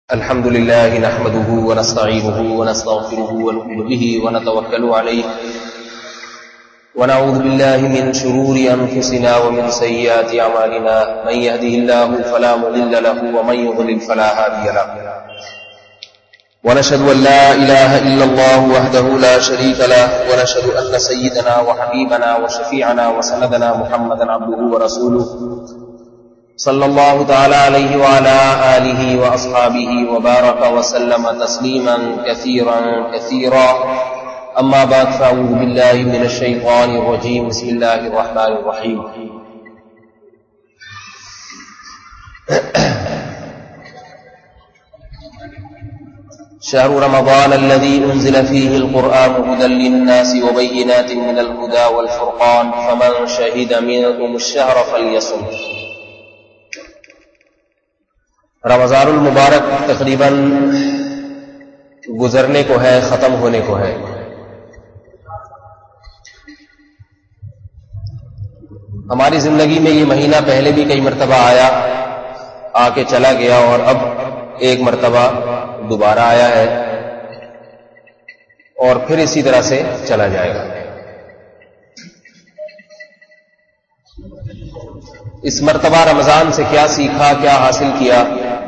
الحمد لله نحمده ونستعينه ونستغفره ونؤمن به ونتوكل عليه ونعوذ بالله من شرور أنفسنا ومن سيئات أعمالنا من يهده الله فلا مضل له ومن يضلل فلا هادي له ونشهد أن لا إله إلا الله وحده لا شريك له ونشهد أن سيدنا وحبيبنا وشفيعنا وسندنا محمدا عبده ورسوله صلى الله تعالى عليه وعلى آله وأصحابه وبارك وسلم تسليما كثيرا أما بعد فأعوذ بالله من الشيطان الرجيم بسم الله الرحمن الرحيم شهر رمضان الذي أنزل فيه القرآن هدى للناس وبينات من الهدى والفرقان فمن شهد منكم الشهر فليصم. رمضان المبارک تقریباً گزرنے کو ہے، ختم ہونے کو ہے. ہماری زندگی میں یہ مہینہ پہلے بھی کئی مرتبہ آیا، آ کے چلا گیا، اور اب ایک مرتبہ دوبارہ آیا ہے اور پھر اسی طرح سے چلا جائے گا. اس مرتبہ رمضان سے کیا سیکھا، کیا حاصل کیا،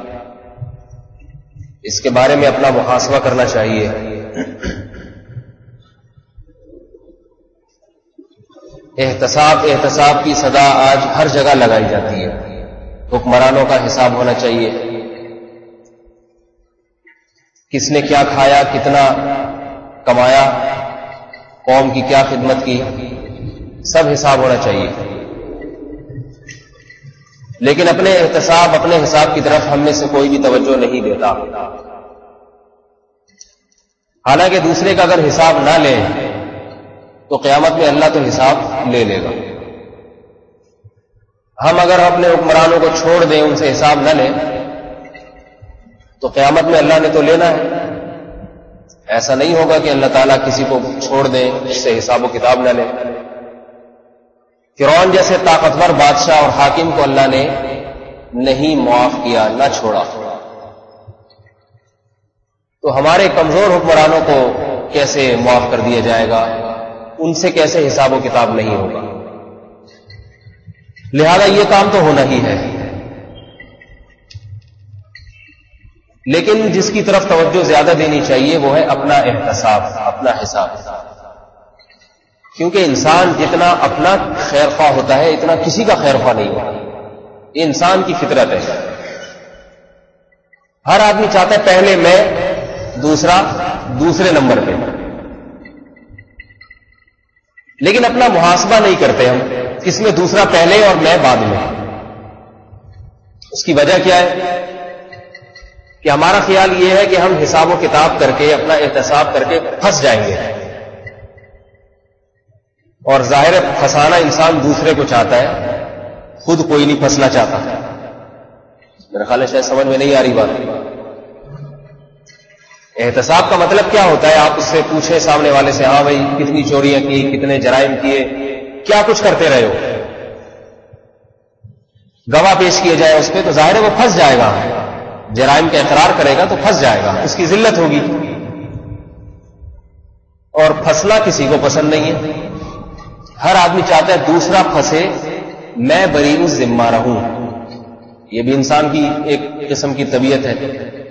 اس کے بارے میں اپنا محاسبہ کرنا چاہیے. احتساب کی صدا آج ہر جگہ لگائی جاتی ہے. حکمرانوں کا حساب ہونا چاہیے، کس نے کیا کھایا، کتنا کمایا، قوم کی کیا خدمت کی، سب حساب ہونا چاہیے. لیکن اپنے احتساب، اپنے حساب کی طرف ہم میں سے کوئی بھی توجہ نہیں دیتا. حالانکہ دوسرے کا اگر حساب نہ لے تو قیامت میں اللہ تو حساب لے لے گا. ہم اگر اپنے حکمرانوں کو چھوڑ دیں، ان سے حساب نہ لیں، تو قیامت میں اللہ نے تو لینا ہے. ایسا نہیں ہوگا کہ اللہ تعالیٰ کسی کو چھوڑ دیں، اس سے حساب و کتاب نہ لیں. فرعون جیسے طاقتور بادشاہ اور حاکم کو اللہ نے نہیں معاف کیا، نہ چھوڑا، تو ہمارے کمزور حکمرانوں کو کیسے معاف کر دیا جائے گا، ان سے کیسے حساب و کتاب نہیں ہوگا. لہذا یہ کام تو ہونا ہی ہے. لیکن جس کی طرف توجہ زیادہ دینی چاہیے وہ ہے اپنا احتساب، اپنا حساب. کیونکہ انسان جتنا اپنا خیر خواہ ہوتا ہے اتنا کسی کا خیر خواہ نہیں ہوتا. یہ انسان کی فطرت ہے. ہر آدمی چاہتا ہے پہلے میں، دوسرے نمبر پہ. لیکن اپنا محاسبہ نہیں کرتے ہم، کس میں دوسرا پہلے اور میں بعد میں. اس کی وجہ کیا ہے کہ ہمارا خیال یہ ہے کہ ہم حساب و کتاب کر کے، اپنا احتساب کر کے پھنس جائیں گے. اور ظاہر ہے پھنسانا انسان دوسرے کو چاہتا ہے، خود کوئی نہیں پھنسنا چاہتا. میرا خیال ہے شاید سمجھ میں نہیں آ رہی بات. احتساب کا مطلب کیا ہوتا ہے؟ آپ اس سے پوچھیں سامنے والے سے، ہاں بھائی کتنی چوریاں کی، کتنے جرائم کیے، کیا کچھ کرتے رہے ہو. گواہ پیش کیے جائے اس پہ تو ظاہر ہے وہ پھنس جائے گا. جرائم کا اقرار کرے گا تو پھنس جائے گا، اس کی ذلت ہوگی. اور پھنسنا کسی کو پسند نہیں ہے. ہر آدمی چاہتا ہے دوسرا پھنسے، میں بری ذمہ رہوں. یہ بھی انسان کی ایک قسم کی طبیعت ہے.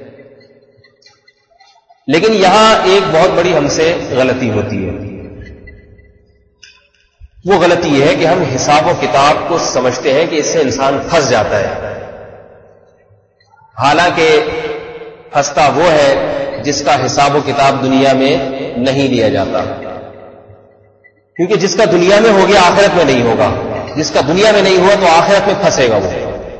لیکن یہاں ایک بہت بڑی ہم سے غلطی ہوتی ہے. وہ غلطی یہ ہے کہ ہم حساب و کتاب کو سمجھتے ہیں کہ اس سے انسان پھنس جاتا ہے. حالانکہ پھنستا وہ ہے جس کا حساب و کتاب دنیا میں نہیں لیا جاتا. کیونکہ جس کا دنیا میں ہو گیا آخرت میں نہیں ہوگا، جس کا دنیا میں نہیں ہوا تو آخرت میں پھنسے گا. وہ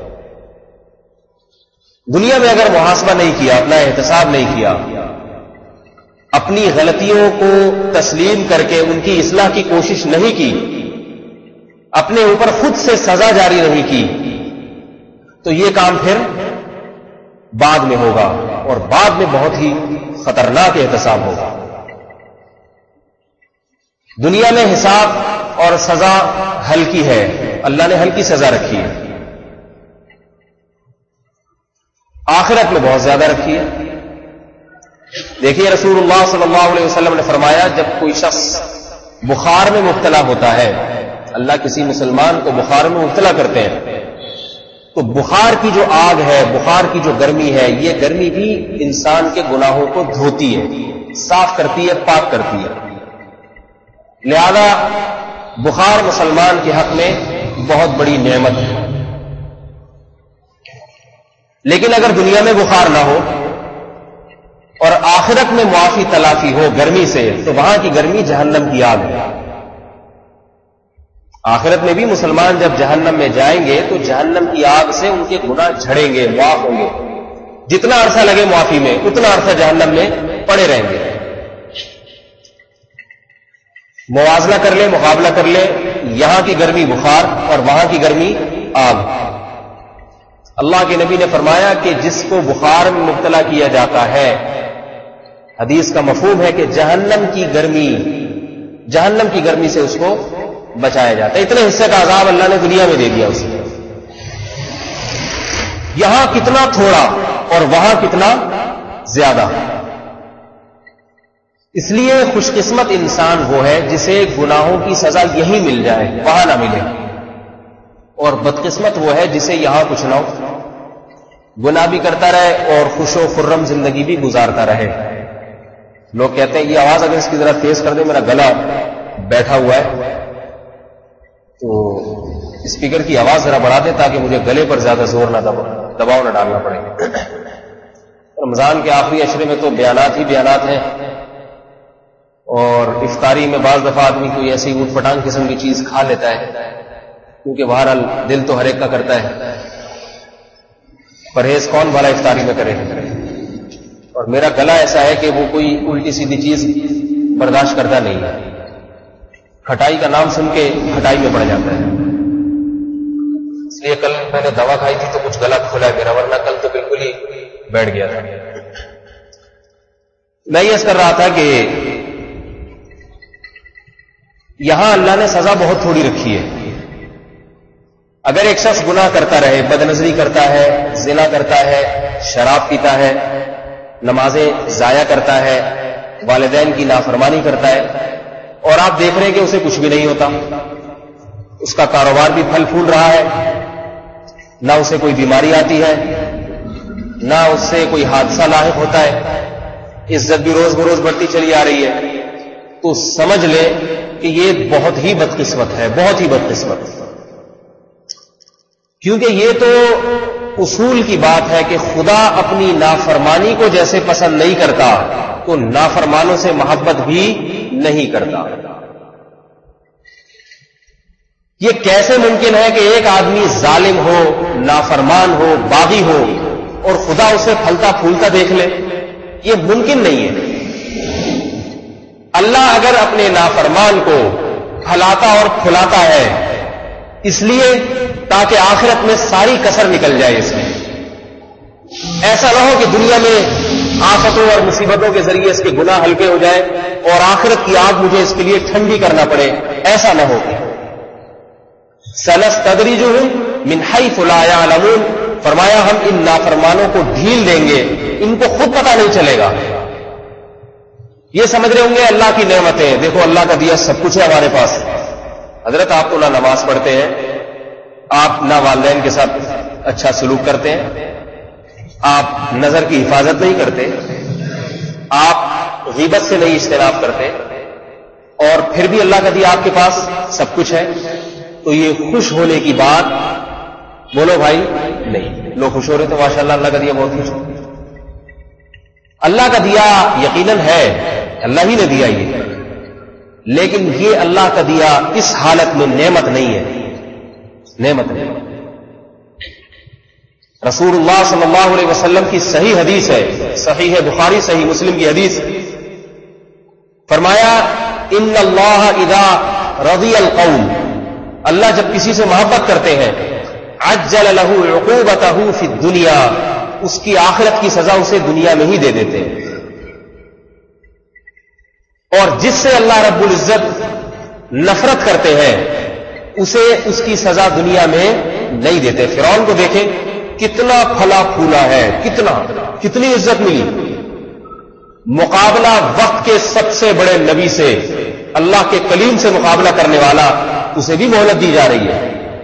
دنیا میں اگر محاسبہ نہیں کیا، اپنا احتساب نہیں کیا، اپنی غلطیوں کو تسلیم کر کے ان کی اصلاح کی کوشش نہیں کی، اپنے اوپر خود سے سزا جاری نہیں کی، تو یہ کام پھر بعد میں ہوگا، اور بعد میں بہت ہی خطرناک احتساب ہوگا. دنیا میں حساب اور سزا ہلکی ہے، اللہ نے ہلکی سزا رکھی ہے. آخرت میں بہت زیادہ رکھی ہے. دیکھیے رسول اللہ صلی اللہ علیہ وسلم نے فرمایا جب کوئی شخص بخار میں مبتلا ہوتا ہے، اللہ کسی مسلمان کو بخار میں مبتلا کرتے ہیں، تو بخار کی جو آگ ہے، بخار کی جو گرمی ہے، یہ گرمی بھی انسان کے گناہوں کو دھوتی ہے، صاف کرتی ہے، پاک کرتی ہے. لہذا بخار مسلمان کے حق میں بہت بڑی نعمت ہے. لیکن اگر دنیا میں بخار نہ ہو اور آخرت میں معافی تلافی ہو گرمی سے، تو وہاں کی گرمی جہنم کی آگ ہے. آخرت میں بھی مسلمان جب جہنم میں جائیں گے تو جہنم کی آگ سے ان کے گناہ جھڑیں گے، معاف ہوں گے. جتنا عرصہ لگے معافی میں اتنا عرصہ جہنم میں پڑے رہیں گے. موازنہ کر لیں، مقابلہ کر لیں، یہاں کی گرمی بخار اور وہاں کی گرمی آگ. اللہ کے نبی نے فرمایا کہ جس کو بخار میں مبتلا کیا جاتا ہے، حدیث کا مفہوم ہے کہ جہنم کی گرمی سے اس کو بچایا جاتا ہے. اتنے حصے کا عذاب اللہ نے دنیا میں دے دیا اسے. یہاں کتنا تھوڑا اور وہاں کتنا زیادہ. اس لیے خوش قسمت انسان وہ ہے جسے گناہوں کی سزا یہی مل جائے، وہاں نہ ملے، اور بدقسمت وہ ہے جسے یہاں کچھ نہ ہو، گناہ بھی کرتا رہے اور خوش و خرم زندگی بھی گزارتا رہے. لوگ کہتے ہیں یہ آواز اگر اس کی ذرا تیز کر دے، میرا گلا بیٹھا ہوا ہے، تو اسپیکر کی آواز ذرا بڑھا دے تاکہ مجھے گلے پر زیادہ زور نہ دباؤ نہ ڈالنا پڑے. رمضان کے آخری عشرے میں تو بیانات ہی بیانات ہیں، اور افطاری میں بعض دفعہ آدمی کوئی ایسی اوٹ پٹانگ قسم کی چیز کھا لیتا ہے، کیونکہ بہرحال دل تو ہر ایک کا کرتا ہے. پرہیز کون بھلا افطاری میں کرے؟ اور میرا گلا ایسا ہے کہ وہ کوئی الٹی سیدھی چیز برداشت کرتا نہیں ہے. کھٹائی کا نام سن کے کھٹائی میں پڑ جاتا ہے. اس لیے کل میں نے دوا کھائی تھی تو کچھ گلا کھلا ہے میرا، ورنہ کل تو بالکل ہی بیٹھ گیا تھا. میں یہ کر رہا تھا کہ یہاں اللہ نے سزا بہت تھوڑی رکھی ہے. اگر ایک شخص گناہ کرتا رہے، بدنظری کرتا ہے، زنا کرتا ہے، شراب پیتا ہے، نمازیں ضائع کرتا ہے، والدین کی نافرمانی کرتا ہے، اور آپ دیکھ رہے ہیں کہ اسے کچھ بھی نہیں ہوتا، اس کا کاروبار بھی پھل پھول رہا ہے، نہ اسے کوئی بیماری آتی ہے، نہ اس سے کوئی حادثہ لاحق ہوتا ہے، عزت بھی روز بروز بڑھتی چلی آ رہی ہے، تو سمجھ لے کہ یہ بہت ہی بدقسمت ہے، بہت ہی بدقسمت. کیونکہ یہ تو اصول کی بات ہے کہ خدا اپنی نافرمانی کو جیسے پسند نہیں کرتا تو نافرمانوں سے محبت بھی نہیں کرتا. یہ کیسے ممکن ہے کہ ایک آدمی ظالم ہو، نافرمان ہو، باغی ہو، اور خدا اسے پھلتا پھولتا دیکھ لے؟ یہ ممکن نہیں ہے. اللہ اگر اپنے نافرمان کو پھلاتا اور پھلاتا ہے اس لیے تاکہ آخرت میں ساری کسر نکل جائے اس میں. ایسا نہ ہو کہ دنیا میں آفتوں اور مصیبتوں کے ذریعے اس کے گناہ ہلکے ہو جائے اور آخرت کی آگ مجھے اس کے لیے ٹھنڈی کرنا پڑے. ایسا نہ ہو. سنستدرجهم من حيث لا يعلمون، فرمایا ہم ان نافرمانوں کو ڈھیل دیں گے، ان کو خود پتہ نہیں چلے گا. یہ سمجھ رہے ہوں گے اللہ کی نعمتیں، دیکھو اللہ کا دیا سب کچھ ہے ہمارے پاس. حضرت آپ تو نہ نماز پڑھتے ہیں، آپ نہ والدین کے ساتھ اچھا سلوک کرتے ہیں، آپ نظر کی حفاظت نہیں کرتے، آپ غیبت سے نہیں اجتناب کرتے، اور پھر بھی اللہ کا دیا آپ کے پاس سب کچھ ہے. تو یہ خوش ہونے کی بات بولو بھائی نہیں. لوگ خوش ہو رہے تو ماشاء اللہ اللہ کا دیا بہت خوش ہو. اللہ کا دیا یقیناً ہے، اللہ ہی نے دیا یہ، لیکن یہ اللہ کا دیا اس حالت میں نعمت نہیں ہے. نعمت نہیں. رسول اللہ صلی اللہ علیہ وسلم کی صحیح حدیث ہے، صحیح بخاری صحیح مسلم کی حدیث، فرمایا ان اللہ اذا رضی القوم، اللہ جب کسی سے محبت کرتے ہیں، عجل له عقوبته فی الدنیا، اس کی آخرت کی سزا اسے دنیا میں ہی دے دیتے ہیں. اور جس سے اللہ رب العزت نفرت کرتے ہیں اسے اس کی سزا دنیا میں نہیں دیتے. فرعون کو دیکھیں، کتنا پھلا پھولا ہے، کتنی عزت ملی. مقابلہ وقت کے سب سے بڑے نبی سے، اللہ کے کلیم سے مقابلہ کرنے والا، اسے بھی مہلت دی جا رہی ہے.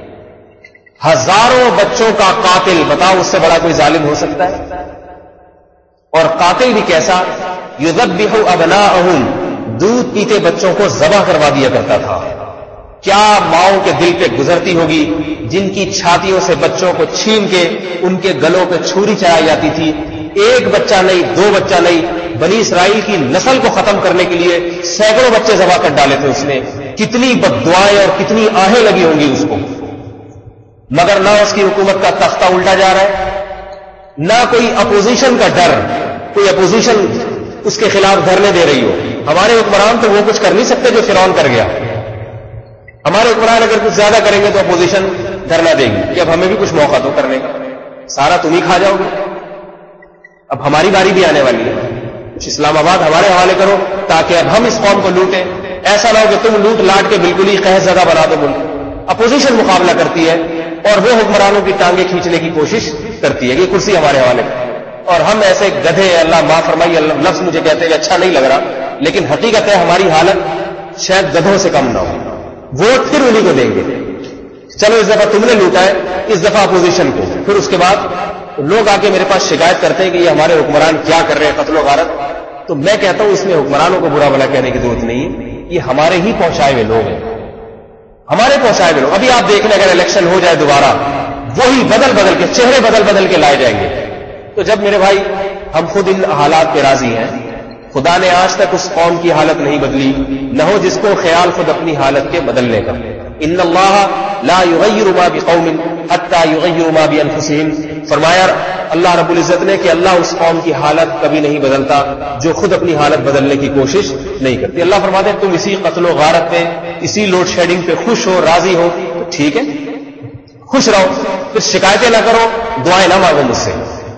ہزاروں بچوں کا قاتل، بتاؤ اس سے بڑا کوئی ظالم ہو سکتا ہے؟ اور قاتل بھی کیسا؟ یذبح ابناءہم، دودھ پیتے بچوں کو ذبح کروا دیا کرتا تھا. کیا ماؤں کے دل پہ گزرتی ہوگی جن کی چھاتیوں سے بچوں کو چھین کے ان کے گلوں پہ چھری چلائی جاتی تھی. ایک بچہ نہیں، دو بچہ نہیں، بنی اسرائیل کی نسل کو ختم کرنے کے لیے سینکڑوں بچے ذبح کر ڈالے تھے اس نے. کتنی بددعائیں اور کتنی آہیں لگی ہوں گی اس کو. مگر نہ اس کی حکومت کا تختہ الٹا جا رہا ہے، نہ کوئی اپوزیشن کا ڈر، کوئی اپوزیشن اس کے خلاف دھرنے دے رہی ہو. ہمارے حکمران تو وہ کچھ کر نہیں سکتے جو فرعون کر گیا. ہمارے حکمران اگر کچھ زیادہ کریں گے تو اپوزیشن دھرنا دے گی کہ اب ہمیں بھی کچھ موقع دو کرنے کا، سارا تم ہی کھا جاؤ گے. اب ہماری باری بھی آنے والی ہے. کچھ اسلام آباد ہمارے حوالے کرو تاکہ اب ہم اس قوم کو لوٹیں. ایسا نہ ہو کہ تم لوٹ لاٹ کے بالکل ہی قحط زدہ بنا دو ملک. اپوزیشن مقابلہ کرتی ہے اور وہ حکمرانوں کی ٹانگیں کھینچنے کی کوشش کرتی ہے کہ کرسی ہمارے حوالے کرو. اور ہم ایسے گدھے، اللہ معاف فرمائیے، لفظ مجھے کہتے ہیں اچھا نہیں لگ رہا، لیکن حقیقت ہے ہماری حالت شاید گدھوں سے کم نہ ہو. ووٹ پھر انہیں کو دیں گے. چلو اس دفعہ تم نے لوٹا ہے، اس دفعہ اپوزیشن کو. پھر اس کے بعد لوگ آ کے میرے پاس شکایت کرتے ہیں کہ یہ ہمارے حکمران کیا کر رہے ہیں، قتل و غارت. تو میں کہتا ہوں اس میں حکمرانوں کو برا بھلا کہنے کی ضرورت نہیں ہے. یہ ہمارے ہی پہنچائے ہوئے لوگ ہیں، ہمارے پہنچائے ہوئے لوگ. ابھی آپ دیکھ لیں اگر الیکشن ہو جائے دوبارہ، وہی بدل کے چہرے بدل کے لائے جائیں گے. تو جب میرے بھائی ہم خود ان حالات پہ راضی ہیں، خدا نے آج تک اس قوم کی حالت نہیں بدلی، نہ ہو جس کو خیال خود اپنی حالت کے بدلنے کا. ان اللہ لا یغیر ما بقوم حتی یغیروا ما بانفسہم. فرمایا اللہ رب العزت نے کہ اللہ اس قوم کی حالت کبھی نہیں بدلتا جو خود اپنی حالت بدلنے کی کوشش نہیں کرتی. اللہ فرماتے ہیں تم اسی قتل و غارت پہ، اسی لوڈ شیڈنگ پہ خوش ہو، راضی ہو، تو ٹھیک ہے، خوش رہو، پھر شکایتیں نہ کرو، دعائیں نہ مانگو مجھ سے.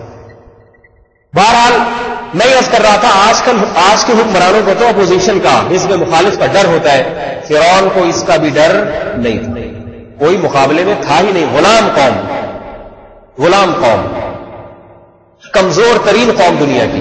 بہرحال میں عرض کر رہا تھا آج کے حکمرانوں کو تو اپوزیشن کا، حزب مخالف کا ڈر ہوتا ہے. فرعون کو اس کا بھی ڈر نہیں تھا، کوئی مقابلے میں تھا ہی نہیں. غلام قوم، کمزور ترین قوم دنیا کی.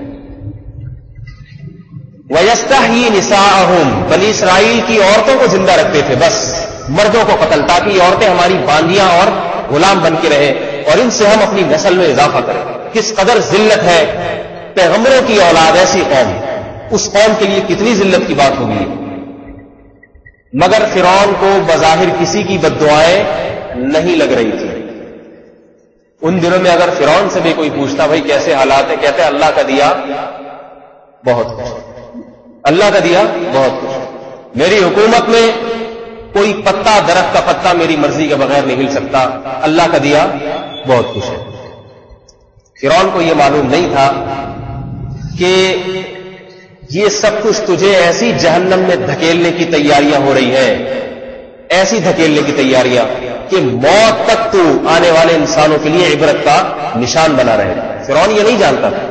وَيَسْتَحْيِي نِسَاءَهُمْ، بنی اسرائیل کی عورتوں کو زندہ رکھتے تھے، بس مردوں کو قتل، تاکہ یہ عورتیں ہماری باندیاں اور غلام بن کے رہیں اور ان سے ہم اپنی نسل میں اضافہ کریں. کس قدر ذلت ہے، پیغمبروں کی اولاد ایسی قوم، اس قوم کے لیے کتنی ذلت کی بات ہوگی. مگر فرعون کو بظاہر کسی کی بددعائیں نہیں لگ رہی تھی. ان دنوں میں اگر فرعون سے بھی کوئی پوچھتا بھائی کیسے حالات ہیں، کہتے اللہ کا دیا بہت کچھ، اللہ کا دیا بہت کچھ. میری حکومت میں کوئی پتا، درخت کا پتا میری مرضی کے بغیر نہیں ہل سکتا، اللہ کا دیا بہت کچھ ہے. فرعون کو یہ معلوم نہیں تھا کہ یہ سب کچھ تجھے ایسی جہنم میں دھکیلنے کی تیاریاں ہو رہی ہیں، ایسی دھکیلنے کی تیاریاں کہ موت تک تو آنے والے انسانوں کے لیے عبرت کا نشان بنا رہے. فرعون یہ نہیں جانتا تھا.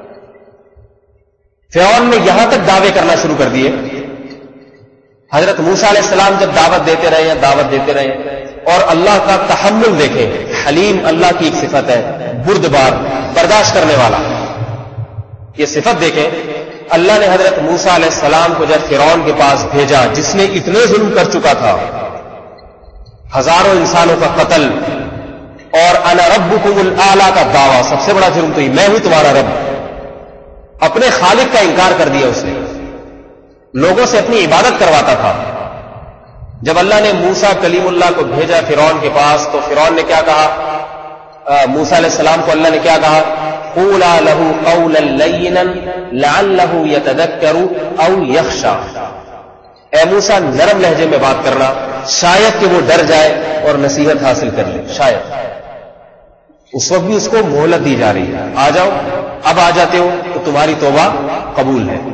فرعون نے یہاں تک دعوے کرنا شروع کر دیے. حضرت موسیٰ علیہ السلام جب دعوت دیتے رہے اور اللہ کا تحمل دیکھیں، حلیم اللہ کی ایک صفت ہے، بردبار، برداشت کرنے والا. یہ صفت دیکھیں. اللہ نے حضرت موسیٰ علیہ السلام کو جب فرعون کے پاس بھیجا جس نے اتنے ظلم کر چکا تھا، ہزاروں انسانوں کا قتل اور انا ربکم الاعلی کا دعویٰ، سب سے بڑا جرم تو یہ، میں ہوں تمہارا رب. اپنے خالق کا انکار کر دیا اس نے، لوگوں سے اپنی عبادت کرواتا تھا. جب اللہ نے موسیٰ کلیم اللہ کو بھیجا فرعون کے پاس تو فرعون نے کیا کہا؟ موسیٰ علیہ السلام کو اللہ نے کیا کہا؟ قولا له قولا لینا لعلہ یتذکر او یخشی. اے موسیٰ نرم لہجے میں بات کرنا، شاید کہ وہ ڈر جائے اور نصیحت حاصل کر لے. شاید اس وقت بھی اس کو مہلت دی جا رہی ہے، آ جاؤ، اب آ جاتے ہو تو تمہاری توبہ قبول ہے.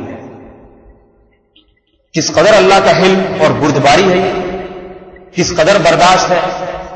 کس قدر اللہ کا حلم اور بردباری ہے، کس قدر برداشت ہے.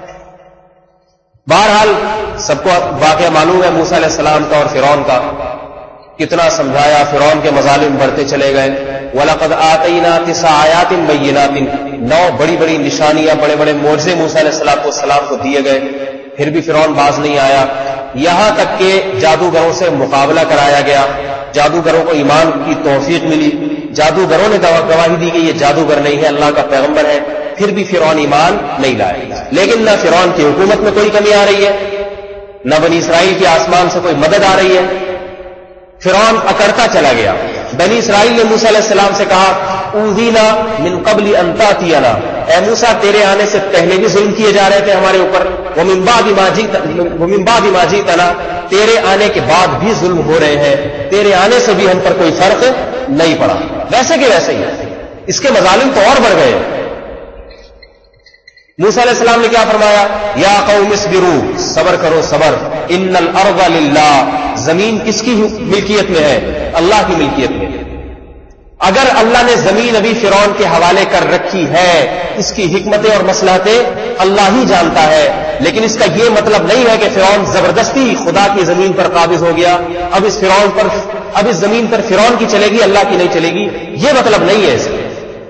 بہرحال سب کو واقعہ معلوم ہے موسیٰ علیہ السلام کا اور فرعون کا. کتنا سمجھایا، فرعون کے مظالم بڑھتے چلے گئے. وَلَقَدْ آتَيْنَا 9 آیَاتٍ بَيِّنَاتٍ، 9 بڑی بڑی نشانیاں، بڑے بڑے معجزے موسیٰ علیہ السلام کو دیے گئے. پھر بھی فرعون باز نہیں آیا، یہاں تک کہ جادوگروں سے مقابلہ کرایا گیا، جادوگروں کو ایمان کی توفیق ملی، جادوگروں نے گواہی دی کہ یہ جادوگر نہیں ہے، اللہ کا پیغمبر ہے، پھر بھی فرعون ایمان نہیں لائے۔ لیکن نہ فرعون کی حکومت میں کوئی کمی آ رہی ہے، نہ بنی اسرائیل کے آسمان سے کوئی مدد آ رہی ہے، فرعون اکڑتا چلا گیا۔ بنی اسرائیل نے موسیٰ علیہ السلام سے کہا اوذینا من قبل ان تاتینا، اے موسیٰ تیرے آنے سے پہلے بھی ظلم کیے جا رہے تھے ہمارے اوپر، ومن بعد ما جئتنا، تیرے آنے کے بعد بھی ظلم ہو رہے ہیں، تیرے آنے سے بھی ہم پر کوئی فرق نہیں پڑا، ویسے کہ ویسے ہی، اس کے مظالم تو اور بڑھ گئے۔ موسیٰ علیہ السلام نے کیا فرمایا؟ یا قوم اصبروا، صبر کرو صبر، ان الارض للہ، زمین کس کی ملکیت میں ہے؟ اللہ کی ملکیت میں۔ اگر اللہ نے زمین ابھی فرعون کے حوالے کر رکھی ہے، اس کی حکمتیں اور مصلحتیں اللہ ہی جانتا ہے، لیکن اس کا یہ مطلب نہیں ہے کہ فرعون زبردستی خدا کی زمین پر قابض ہو گیا، اب اس زمین پر فرعون کی چلے گی، اللہ کی نہیں چلے گی، یہ مطلب نہیں ہے اس کا۔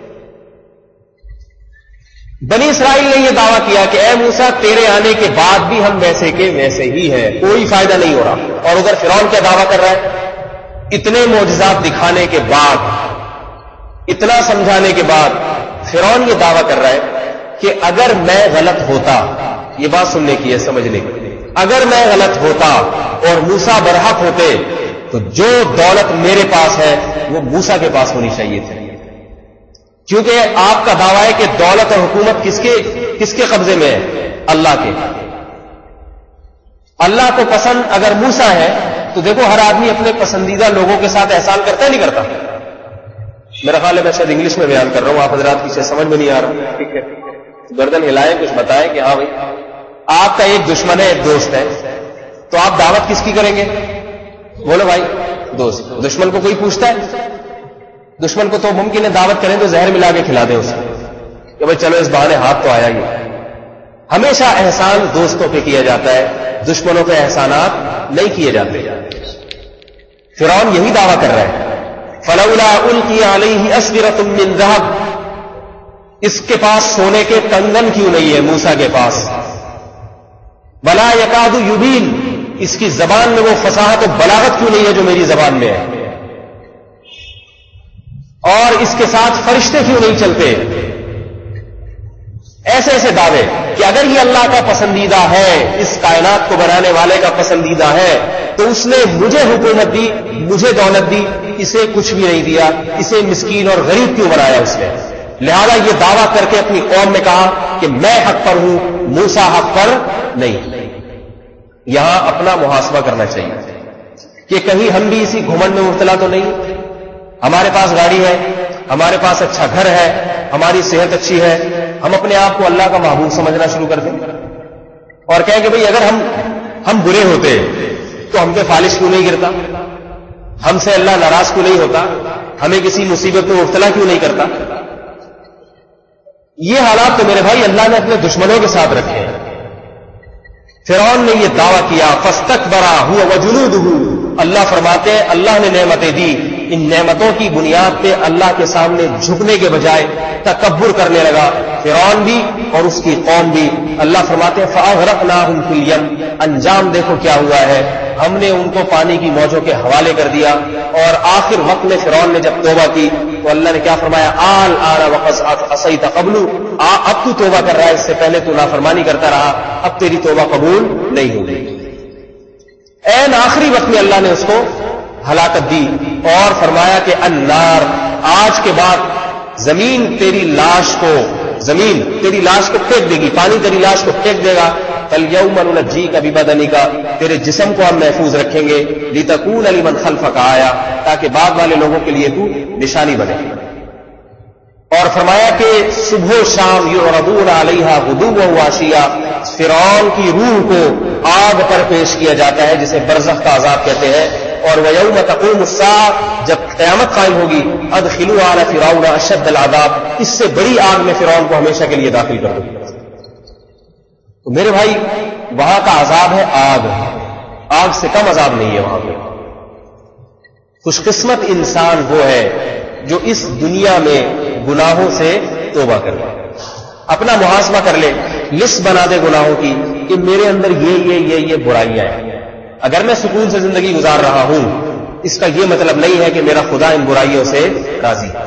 بنی اسرائیل نے یہ دعویٰ کیا کہ اے موسیٰ تیرے آنے کے بعد بھی ہم ویسے کے ویسے ہی ہیں، کوئی فائدہ نہیں ہو رہا، اور ادھر فرعون کیا دعویٰ کر رہا ہے؟ اتنے معجزات دکھانے کے بعد، اتنا سمجھانے کے بعد فرعون یہ دعویٰ کر رہا ہے کہ اگر میں غلط ہوتا، یہ بات سننے کی ہے، سمجھنے کی، اگر میں غلط ہوتا اور موسیٰ برحق ہوتے تو جو دولت میرے پاس ہے وہ موسیٰ کے پاس ہونی چاہیے تھی، کیونکہ آپ کا دعویٰ ہے کہ دولت اور حکومت کس کے قبضے میں ہے؟ اللہ کے۔ اللہ کو پسند اگر موسیٰ ہے تو دیکھو ہر آدمی اپنے پسندیدہ لوگوں کے ساتھ احسان کرتا ہے نہیں کرتا؟ میرا خیال ہے میں شاید انگلش میں بیان کر رہا ہوں، آپ حضرات کی شاید سمجھ میں نہیں آ رہا، ٹھیک ہے، گردن ہلائیں، کچھ بتائیں کہ ہاں بھائی آپ کا ایک دشمن ہے، ایک دوست ہے، تو آپ دعوت کس کی کریں گے؟ بولو بھائی، دوست۔ دشمن کو کوئی پوچھتا ہے؟ دشمن کو تو ممکن ہے دعوت کریں تو زہر ملا کے کھلا دیں اسے کہ بھائی چلو اس بہانے ہاتھ تو آیا ہی۔ ہمیشہ احسان دوستوں پہ کیا جاتا ہے، دشمنوں پہ احسانات نہیں کیے جاتے۔ فرعون یہی دعویٰ کر رہا ہے، فلولا القی علیہ اسورۃ من ذہب، اس کے پاس سونے کے کنگن کیوں نہیں ہے موسیٰ کے پاس؟ ولا یکاد یبین، اس کی زبان میں وہ فصاحت و بلاغت کیوں نہیں ہے جو میری زبان میں ہے؟ اور اس کے ساتھ فرشتے کیوں نہیں چلتے؟ ایسے ایسے دعوے کہ اگر یہ اللہ کا پسندیدہ ہے، اس کائنات کو بنانے والے کا پسندیدہ ہے، تو اس نے مجھے حکومت دی، مجھے دولت دی، اسے کچھ بھی نہیں دیا، اسے مسکین اور غریب کیوں بنایا اس نے؟ لہذا یہ دعویٰ کر کے اپنی قوم نے کہا کہ میں حق پر ہوں، موسیٰ حق پر نہیں۔ یہاں اپنا محاسبہ کرنا چاہیے کہ کہیں ہم بھی اسی گھمنڈ میں مبتلا تو نہیں؟ ہمارے پاس گاڑی ہے، ہمارے پاس اچھا گھر ہے، ہماری صحت اچھی ہے، ہم اپنے آپ کو اللہ کا محبوب سمجھنا شروع کر دیں اور کہیں کہ بھئی اگر ہم برے ہوتے تو ہم پہ فالش کیوں نہیں گرتا، ہم سے اللہ ناراض کیوں نہیں ہوتا، ہمیں کسی مصیبت میں مبتلا کیوں نہیں کرتا؟ یہ حالات تو میرے بھائی اللہ نے اپنے دشمنوں کے ساتھ رکھے ہیں۔ فرعون نے یہ دعویٰ کیا، فاستکبر هو وجنودہ، اللہ فرماتے ہیں اللہ نے نعمتیں دی، ان نعمتوں کی بنیاد پہ اللہ کے سامنے جھکنے کے بجائے تکبر کرنے لگا فرعون بھی اور اس کی قوم بھی۔ اللہ فرماتے ہیں فاغرقناہم فی الیم، انجام دیکھو کیا ہوا ہے، ہم نے ان کو پانی کی موجوں کے حوالے کر دیا۔ اور آخر وقت میں فرعون نے جب توبہ کی تو اللہ نے کیا فرمایا؟ آن وقد عصیت قبل، اب تو توبہ کر رہا ہے، اس سے پہلے تو نافرمانی کرتا رہا، اب تیری توبہ قبول نہیں ہوگی۔ این آخری وقت میں اللہ نے اس کو ہلاکت دی اور فرمایا کہ النار، آج کے بعد زمین تیری لاش کو پھینک دے گی، پانی تیری لاش کو پھینک دے گا۔ فَالْيَوْمَ نُنَجِّيكَ بِبَدَنِكَ، تیرے جسم کو ہم محفوظ رکھیں گے، لِتَكُونَ لِمَنْ خَلْفَكَ آیَةً، تاکہ بعد والے لوگوں کے لیے تو نشانی بنے۔ اور فرمایا کہ صبح و شام یعرضون علیہا غدوا وعشیا، فرعون کی روح کو آگ پر پیش کیا جاتا ہے جسے برزخ کا عذاب کہتے ہیں۔ اور وَيَوْمَ تَقُومُ السَّاعَةُ، جب قیامت قائم ہوگی، أَدْخِلُوا آلَ فِرْعَوْنَ أَشَدَّ الْعَذَابِ، اس سے بڑی آگ میں فرعون کو ہمیشہ کے لیے داخل کر دو۔ تو میرے بھائی وہاں کا عذاب ہے آگ سے کم عذاب نہیں ہے وہاں پہ۔ خوش قسمت انسان وہ ہے جو اس دنیا میں گناہوں سے توبہ کر لے، اپنا محاسبہ کر لے، لسٹ بنا دے گناہوں کی، کہ میرے اندر یہ برائیاں ہیں. اگر میں سکون سے زندگی گزار رہا ہوں اس کا یہ مطلب نہیں ہے کہ میرا خدا ان برائیوں سے راضی ہے.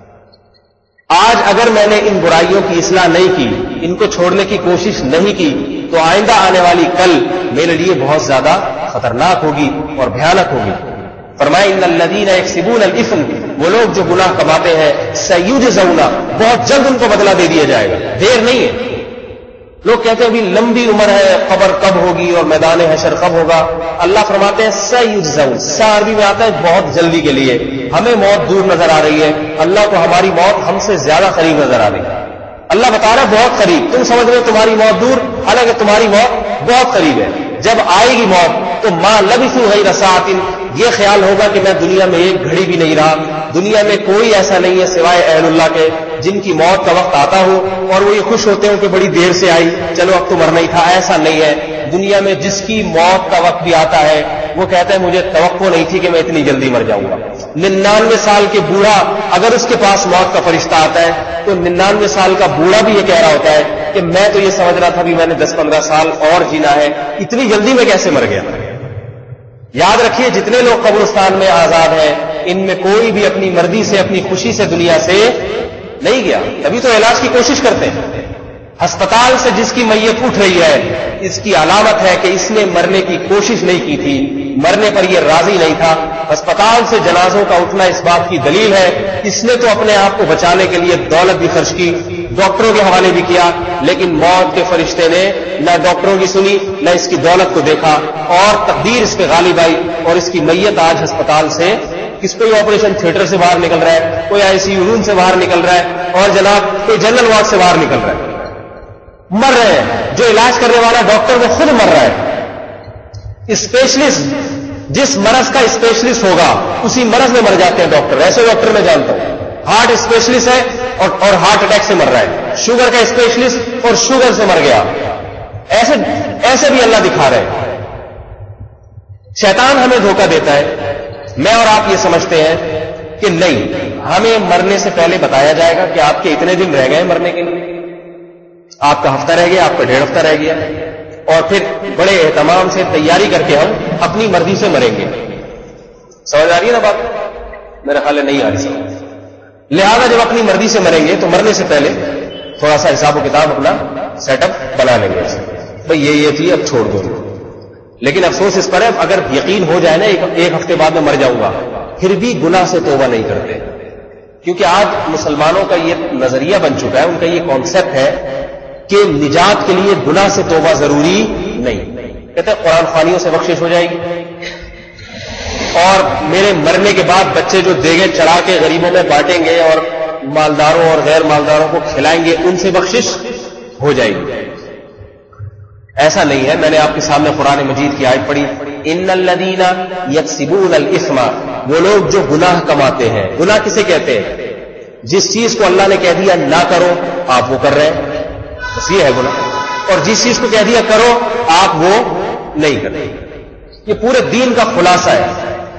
آج اگر میں نے ان برائیوں کی اصلاح نہیں کی, ان کو چھوڑنے کی کوشش نہیں کی, تو آئندہ آنے والی کل میرے لیے بہت زیادہ خطرناک ہوگی اور بھیانک ہوگی. فرمایا ان الذین یکسبون الاثم, وہ لوگ جو گناہ کماتے ہیں, سیجزون, بہت جلد ان کو بدلہ دے دیا جائے گا, دیر نہیں ہے. لوگ کہتے ہیں ابھی لمبی عمر ہے, قبر کب ہوگی اور میدان حشر کب ہوگا. اللہ فرماتے ہیں سیجزون, عربی میں آتا ہے بہت جلدی کے لیے. ہمیں موت دور نظر آ رہی ہے, اللہ کو ہماری موت ہم سے زیادہ قریب نظر آ رہی ہے. اللہ بتا رہا ہے بہت قریب, تم سمجھ رہے ہو تمہاری موت دور, حالانکہ تمہاری موت بہت قریب ہے. جب آئے گی موت تو ما لبثوا غیر ساعۃ, یہ خیال ہوگا کہ میں دنیا میں ایک گھڑی بھی نہیں رہا. دنیا میں کوئی ایسا نہیں ہے سوائے اہل اللہ کے جن کی موت کا وقت آتا ہو اور وہ یہ خوش ہوتے ہو کہ بڑی دیر سے آئی, چلو اب تو مرنا ہی تھا. ایسا نہیں ہے. دنیا میں جس کی موت کا وقت بھی آتا ہے وہ کہتا ہے مجھے توقع نہیں تھی کہ میں اتنی جلدی مر جاؤں گا. 99 سال کے بوڑھا اگر اس کے پاس موت کا فرشتہ آتا ہے تو 99 سال کا بوڑھا بھی یہ کہہ رہا ہوتا ہے کہ میں تو یہ سمجھ رہا تھا بھی میں نے 10-15 سال اور جینا ہے, اتنی جلدی میں کیسے مر گیا. یاد رکھیے جتنے لوگ قبرستان میں آزاد ہیں ان میں کوئی بھی اپنی مرضی سے اپنی خوشی سے دنیا سے نہیں گیا. تبھی تو علاج کی کوشش کرتے ہیں. ہسپتال سے جس کی میت اٹھ رہی ہے اس کی علامت ہے کہ اس نے مرنے کی کوشش نہیں کی تھی, مرنے پر یہ راضی نہیں تھا. ہسپتال سے جنازوں کا اٹھنا اس بات کی دلیل ہے اس نے تو اپنے آپ کو بچانے کے لیے دولت بھی خرچ کی, ڈاکٹروں کے حوالے بھی کیا, لیکن موت کے فرشتے نے نہ ڈاکٹروں کی سنی نہ اس کی دولت کو دیکھا اور تقدیر اس پہ غالب آئی اور اس کی میت آج ہسپتال سے, کس کوئی آپریشن تھیٹر سے باہر نکل رہا ہے, کوئی آئی سی یو روم سے باہر نکل رہا ہے اور جناب کوئی جنرل وارڈ سے باہر نکل رہا ہے. مر رہے ہیں. جو علاج کرنے والا ڈاکٹر وہ خود مر رہا ہے. اسپیشلسٹ جس مرض کا اسپیشلسٹ ہوگا اسی مرض میں مر جاتے ہیں ڈاکٹر. ایسے ڈاکٹر میں جانتا ہوں ہارٹ اسپیشلسٹ ہے اور ہارٹ اٹیک سے مر رہا ہے, شوگر کا اسپیشلسٹ اور شوگر سے مر گیا. ایسے بھی اللہ دکھا رہے ہیں. شیطان ہمیں دھوکہ دیتا ہے. میں اور آپ یہ سمجھتے ہیں کہ نہیں, ہمیں مرنے سے پہلے بتایا جائے گا کہ آپ کے اتنے دن رہ گئے مرنے کے لیے, آپ کا ہفتہ رہ گیا, آپ کا 1.5 ہفتہ رہ گیا, اور پھر بڑے اہتمام سے تیاری کر کے ہم اپنی مرضی سے مریں گے. سمجھ آ رہی ہے نا بات؟ میرا خیال ہے نہیں آ رہی سمجھ. لہذا جب اپنی مرضی سے مریں گے تو مرنے سے پہلے تھوڑا سا حساب و کتاب اپنا سیٹ اپ بنا لیں گے. بھائی یہ تھی, اب چھوڑ دو. لیکن افسوس اس پر ہے اگر یقین ہو جائے نا ایک ہفتے بعد میں مر جاؤں گا, پھر بھی گناہ سے توبہ نہیں کرتے. کیونکہ آج مسلمانوں کا یہ نظریہ بن چکا ہے, ان کا یہ کانسیپٹ ہے کہ نجات کے لیے گناہ سے توبہ ضروری نہیں. کہتے ہیں قرآن خوانیوں سے بخشش ہو جائے گی اور میرے مرنے کے بعد بچے جو دیگیں چڑھا کے غریبوں میں بانٹیں گے اور مالداروں اور غیر مالداروں کو کھلائیں گے ان سے بخشش ہو جائے گی. ایسا نہیں ہے. میں نے آپ کے سامنے قرآن مجید کی آیت پڑھی, ان الذین یکسبون الاثم, وہ لوگ جو گناہ کماتے ہیں. گناہ کسے کہتے ہیں؟ جس چیز کو اللہ نے کہہ دیا نہ کرو آپ وہ کر رہے ہیں, بس یہ ہے گناہ. اور جس چیز کو کہہ دیا کرو آپ وہ نہیں کرتے. یہ پورے دین کا خلاصہ ہے,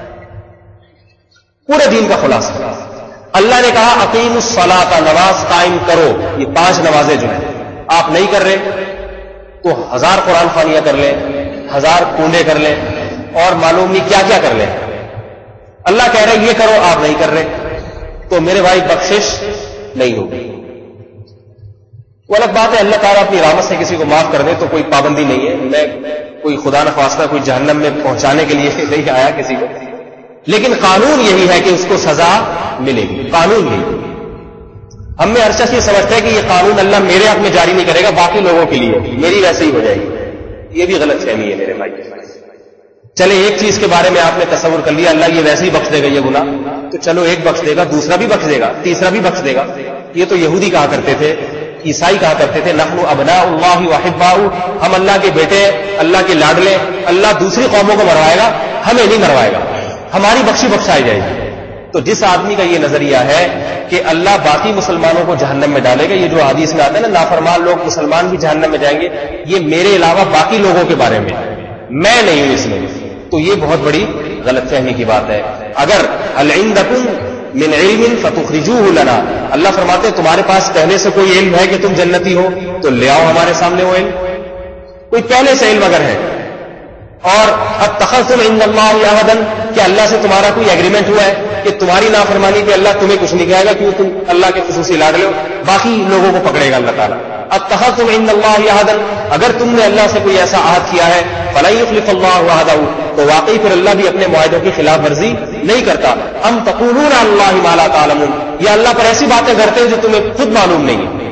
پورے دین کا خلاصہ. اللہ نے کہا اقیموا الصلاۃ, نماز قائم کرو. یہ 5 نمازیں جو ہیں آپ نہیں کر رہے تو 1000 قرآن خوانیاں کر لیں, 1000 کونڈے کر لیں اور معلوم نہیں کیا کیا کر لیں. اللہ کہہ رہے یہ کرو آپ نہیں کر رہے تو میرے بھائی بخشش نہیں ہوگی. وہ الگ بات ہے اللہ تعالیٰ اپنی رحمت سے کسی کو معاف کر دے تو کوئی پابندی نہیں ہے. میں کوئی خدا نخواستہ کوئی جہنم میں پہنچانے کے لیے نہیں آیا کسی کو, لیکن قانون یہی ہے کہ اس کو سزا ملے گی. قانون یہی. ہم میں ہر شخص یہ سمجھتا ہے کہ یہ قانون اللہ میرے حق میں جاری نہیں کرے گا, باقی لوگوں کے لیے میری ویسے ہی ہو جائے گی. یہ بھی غلط فہمی ہے میرے بھائی. چلے ایک چیز کے بارے میں آپ نے تصور کر لیا اللہ یہ ویسے ہی بخش دے گا یہ گناہ, تو چلو ایک بخش دے گا, دوسرا بھی بخش دے گا, تیسرا بھی بخش دے گا. یہ تو یہودی کہا کرتے تھے, عیسائی کہا کرتے تھے نحن ابناء اللہ واحباؤ, ہم اللہ کے بیٹے, اللہ کے لاڈلے. اللہ دوسری قوموں کو مروائے گا, ہمیں نہیں مروائے گا, ہماری بخشی بخشائی جائے گی. تو جس آدمی کا یہ نظریہ ہے کہ اللہ باقی مسلمانوں کو جہنم میں ڈالے گا, یہ جو حدیث میں آتا ہے نا نافرمان لوگ مسلمان بھی جہنم میں جائیں گے, یہ میرے علاوہ باقی لوگوں کے بارے میں, میں نہیں ہوں اس میں, تو یہ بہت بڑی غلط فہمی کی بات ہے. اگر هل عندکم من علم فتخرجوه لنا, اللہ فرماتے ہیں تمہارے پاس پہلے سے کوئی علم ہے کہ تم جنتی ہو تو لے آؤ ہمارے سامنے وہ علم. کوئی پہلے سے علم اگر ہے. اور اتخذتم عند اللہ عہدا، کہ اللہ سے تمہارا کوئی ایگریمنٹ ہوا ہے کہ تمہاری نافرمانی پہ اللہ تمہیں کچھ نہیں کہے گا، کیوں تم اللہ کے خصوصی لاڈلے ہو، باقی لوگوں کو پکڑے گا اللہ تعالیٰ. اتخذتم عند اللہ عہدا، اگر تم نے اللہ سے کوئی ایسا عہد کیا ہے، فلن یخلف اللہ عہدہ، تو واقعی پھر اللہ بھی اپنے معاہدوں کی خلاف ورزی نہیں کرتا. ام تقولون علی اللہ ما لا تعلمون، یا اللہ پر ایسی باتیں کرتے ہیں جو تمہیں خود معلوم نہیں ہے.